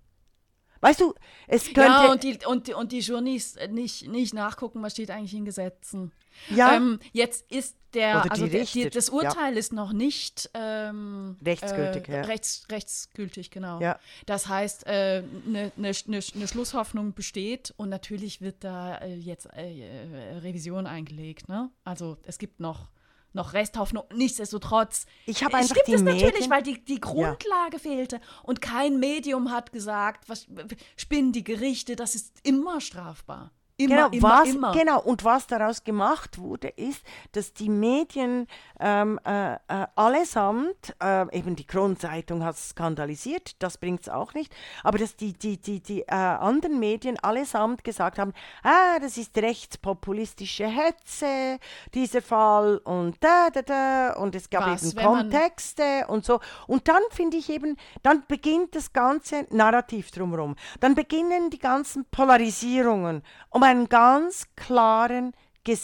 Weißt du, es könnte... Ja, und die, und, die, und die Journeys nicht, nicht nachgucken, was steht eigentlich in Gesetzen. Ja. Ähm, jetzt ist der, Oder die also der, Richter, die, das Urteil ja. ist noch nicht ähm, rechtsgültig. Äh, ja. rechts, rechtsgültig, genau. Ja. Das heißt, eine äh, ne, ne, ne, ne Schlusshoffnung besteht und natürlich wird da äh, jetzt äh, Revision eingelegt. Ne? Also es gibt noch noch Resthoffnung. Nichtsdestotrotz ich habe einfach stimmt die es Medien, natürlich, weil die, die Grundlage ja. fehlte und kein Medium hat gesagt, was spinnen die Gerichte, das ist immer strafbar. Immer, genau, immer, was, immer. Genau, und was daraus gemacht wurde, ist, dass die Medien ähm, äh, äh, allesamt, äh, eben die Kronenzeitung hat es skandalisiert, das bringt es auch nicht, aber dass die, die, die, die äh, anderen Medien allesamt gesagt haben, ah, das ist rechtspopulistische Hetze, dieser Fall und da, da, da, und es gab was, eben Kontexte und so. Und dann finde ich eben, dann beginnt das ganze Narrativ drumherum. Dann beginnen die ganzen Polarisierungen um einen ganz klaren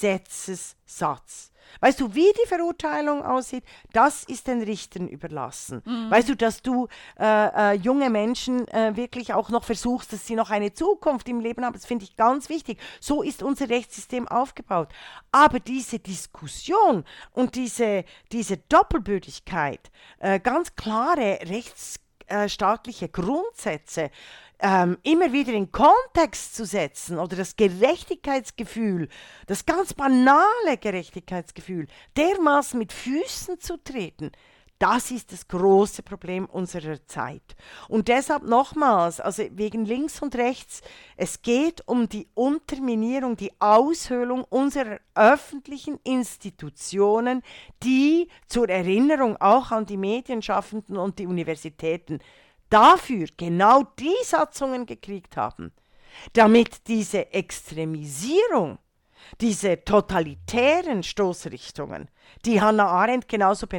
Gesetzessatz. Weißt du, wie die Verurteilung aussieht, das ist den Richtern überlassen. Mhm. Weißt du, dass du äh, äh, junge Menschen äh, wirklich auch noch versuchst, dass sie noch eine Zukunft im Leben haben, das finde ich ganz wichtig. So ist unser Rechtssystem aufgebaut. Aber diese Diskussion und diese, diese Doppelbödigkeit, äh, ganz klare rechtsstaatliche Grundsätze, Ähm, immer wieder in Kontext zu setzen oder das Gerechtigkeitsgefühl, das ganz banale Gerechtigkeitsgefühl, dermaßen mit Füßen zu treten, das ist das große Problem unserer Zeit. Und deshalb nochmals, also wegen links und rechts, es geht um die Unterminierung, die Aushöhlung unserer öffentlichen Institutionen, die zur Erinnerung auch an die Medienschaffenden und die Universitäten dafür genau die Satzungen gekriegt haben, damit diese Extremisierung, diese totalitären Stoßrichtungen, die Hannah Arendt genauso benennt,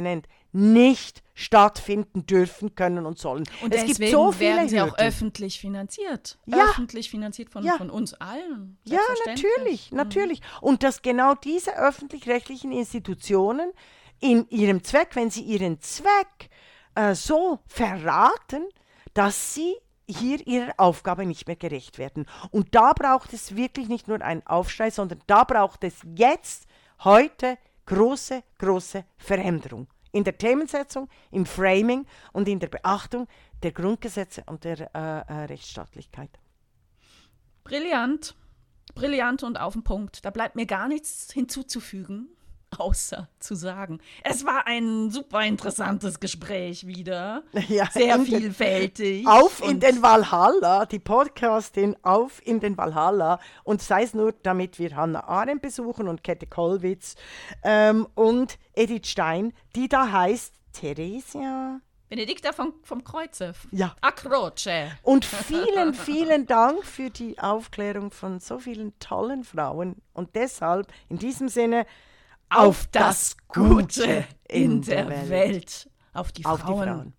nicht stattfinden dürfen, können und sollen. Und es deswegen gibt so viele werden sie auch Hürden. öffentlich finanziert. Ja. Öffentlich finanziert von, Ja. von uns allen. Ja, Selbstverständlich. natürlich, natürlich. Und dass genau diese öffentlich-rechtlichen Institutionen in ihrem Zweck, wenn sie ihren Zweck äh, so verraten, dass sie hier ihrer Aufgabe nicht mehr gerecht werden. Und da braucht es wirklich nicht nur einen Aufschrei, sondern da braucht es jetzt, heute, große, große Veränderung. In der Themensetzung, im Framing und in der Beachtung der Grundgesetze und der äh, äh, Rechtsstaatlichkeit. Brillant. Brillant und auf den Punkt. Da bleibt mir gar nichts hinzuzufügen, außer zu sagen, es war ein super interessantes Gespräch wieder. Ja, Sehr in den- vielfältig. Auf in und den Valhalla, die Podcastin Auf in den Valhalla, und sei es nur, damit wir Hannah Arendt besuchen und Käthe Kollwitz ähm, und Edith Stein, die da heißt Theresia. Benedikta vom, vom Kreuze. Ja. A Croce. Und vielen, vielen Dank für die Aufklärung von so vielen tollen Frauen. Und deshalb, in diesem Sinne, Auf das Gute in der Welt. Auf die Auf die Frauen.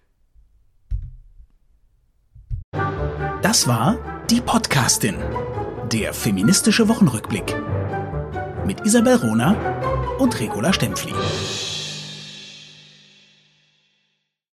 Frauen. Das war Die Podcastin, der feministische Wochenrückblick. Mit Isabel Rohner und Regula Stempfli.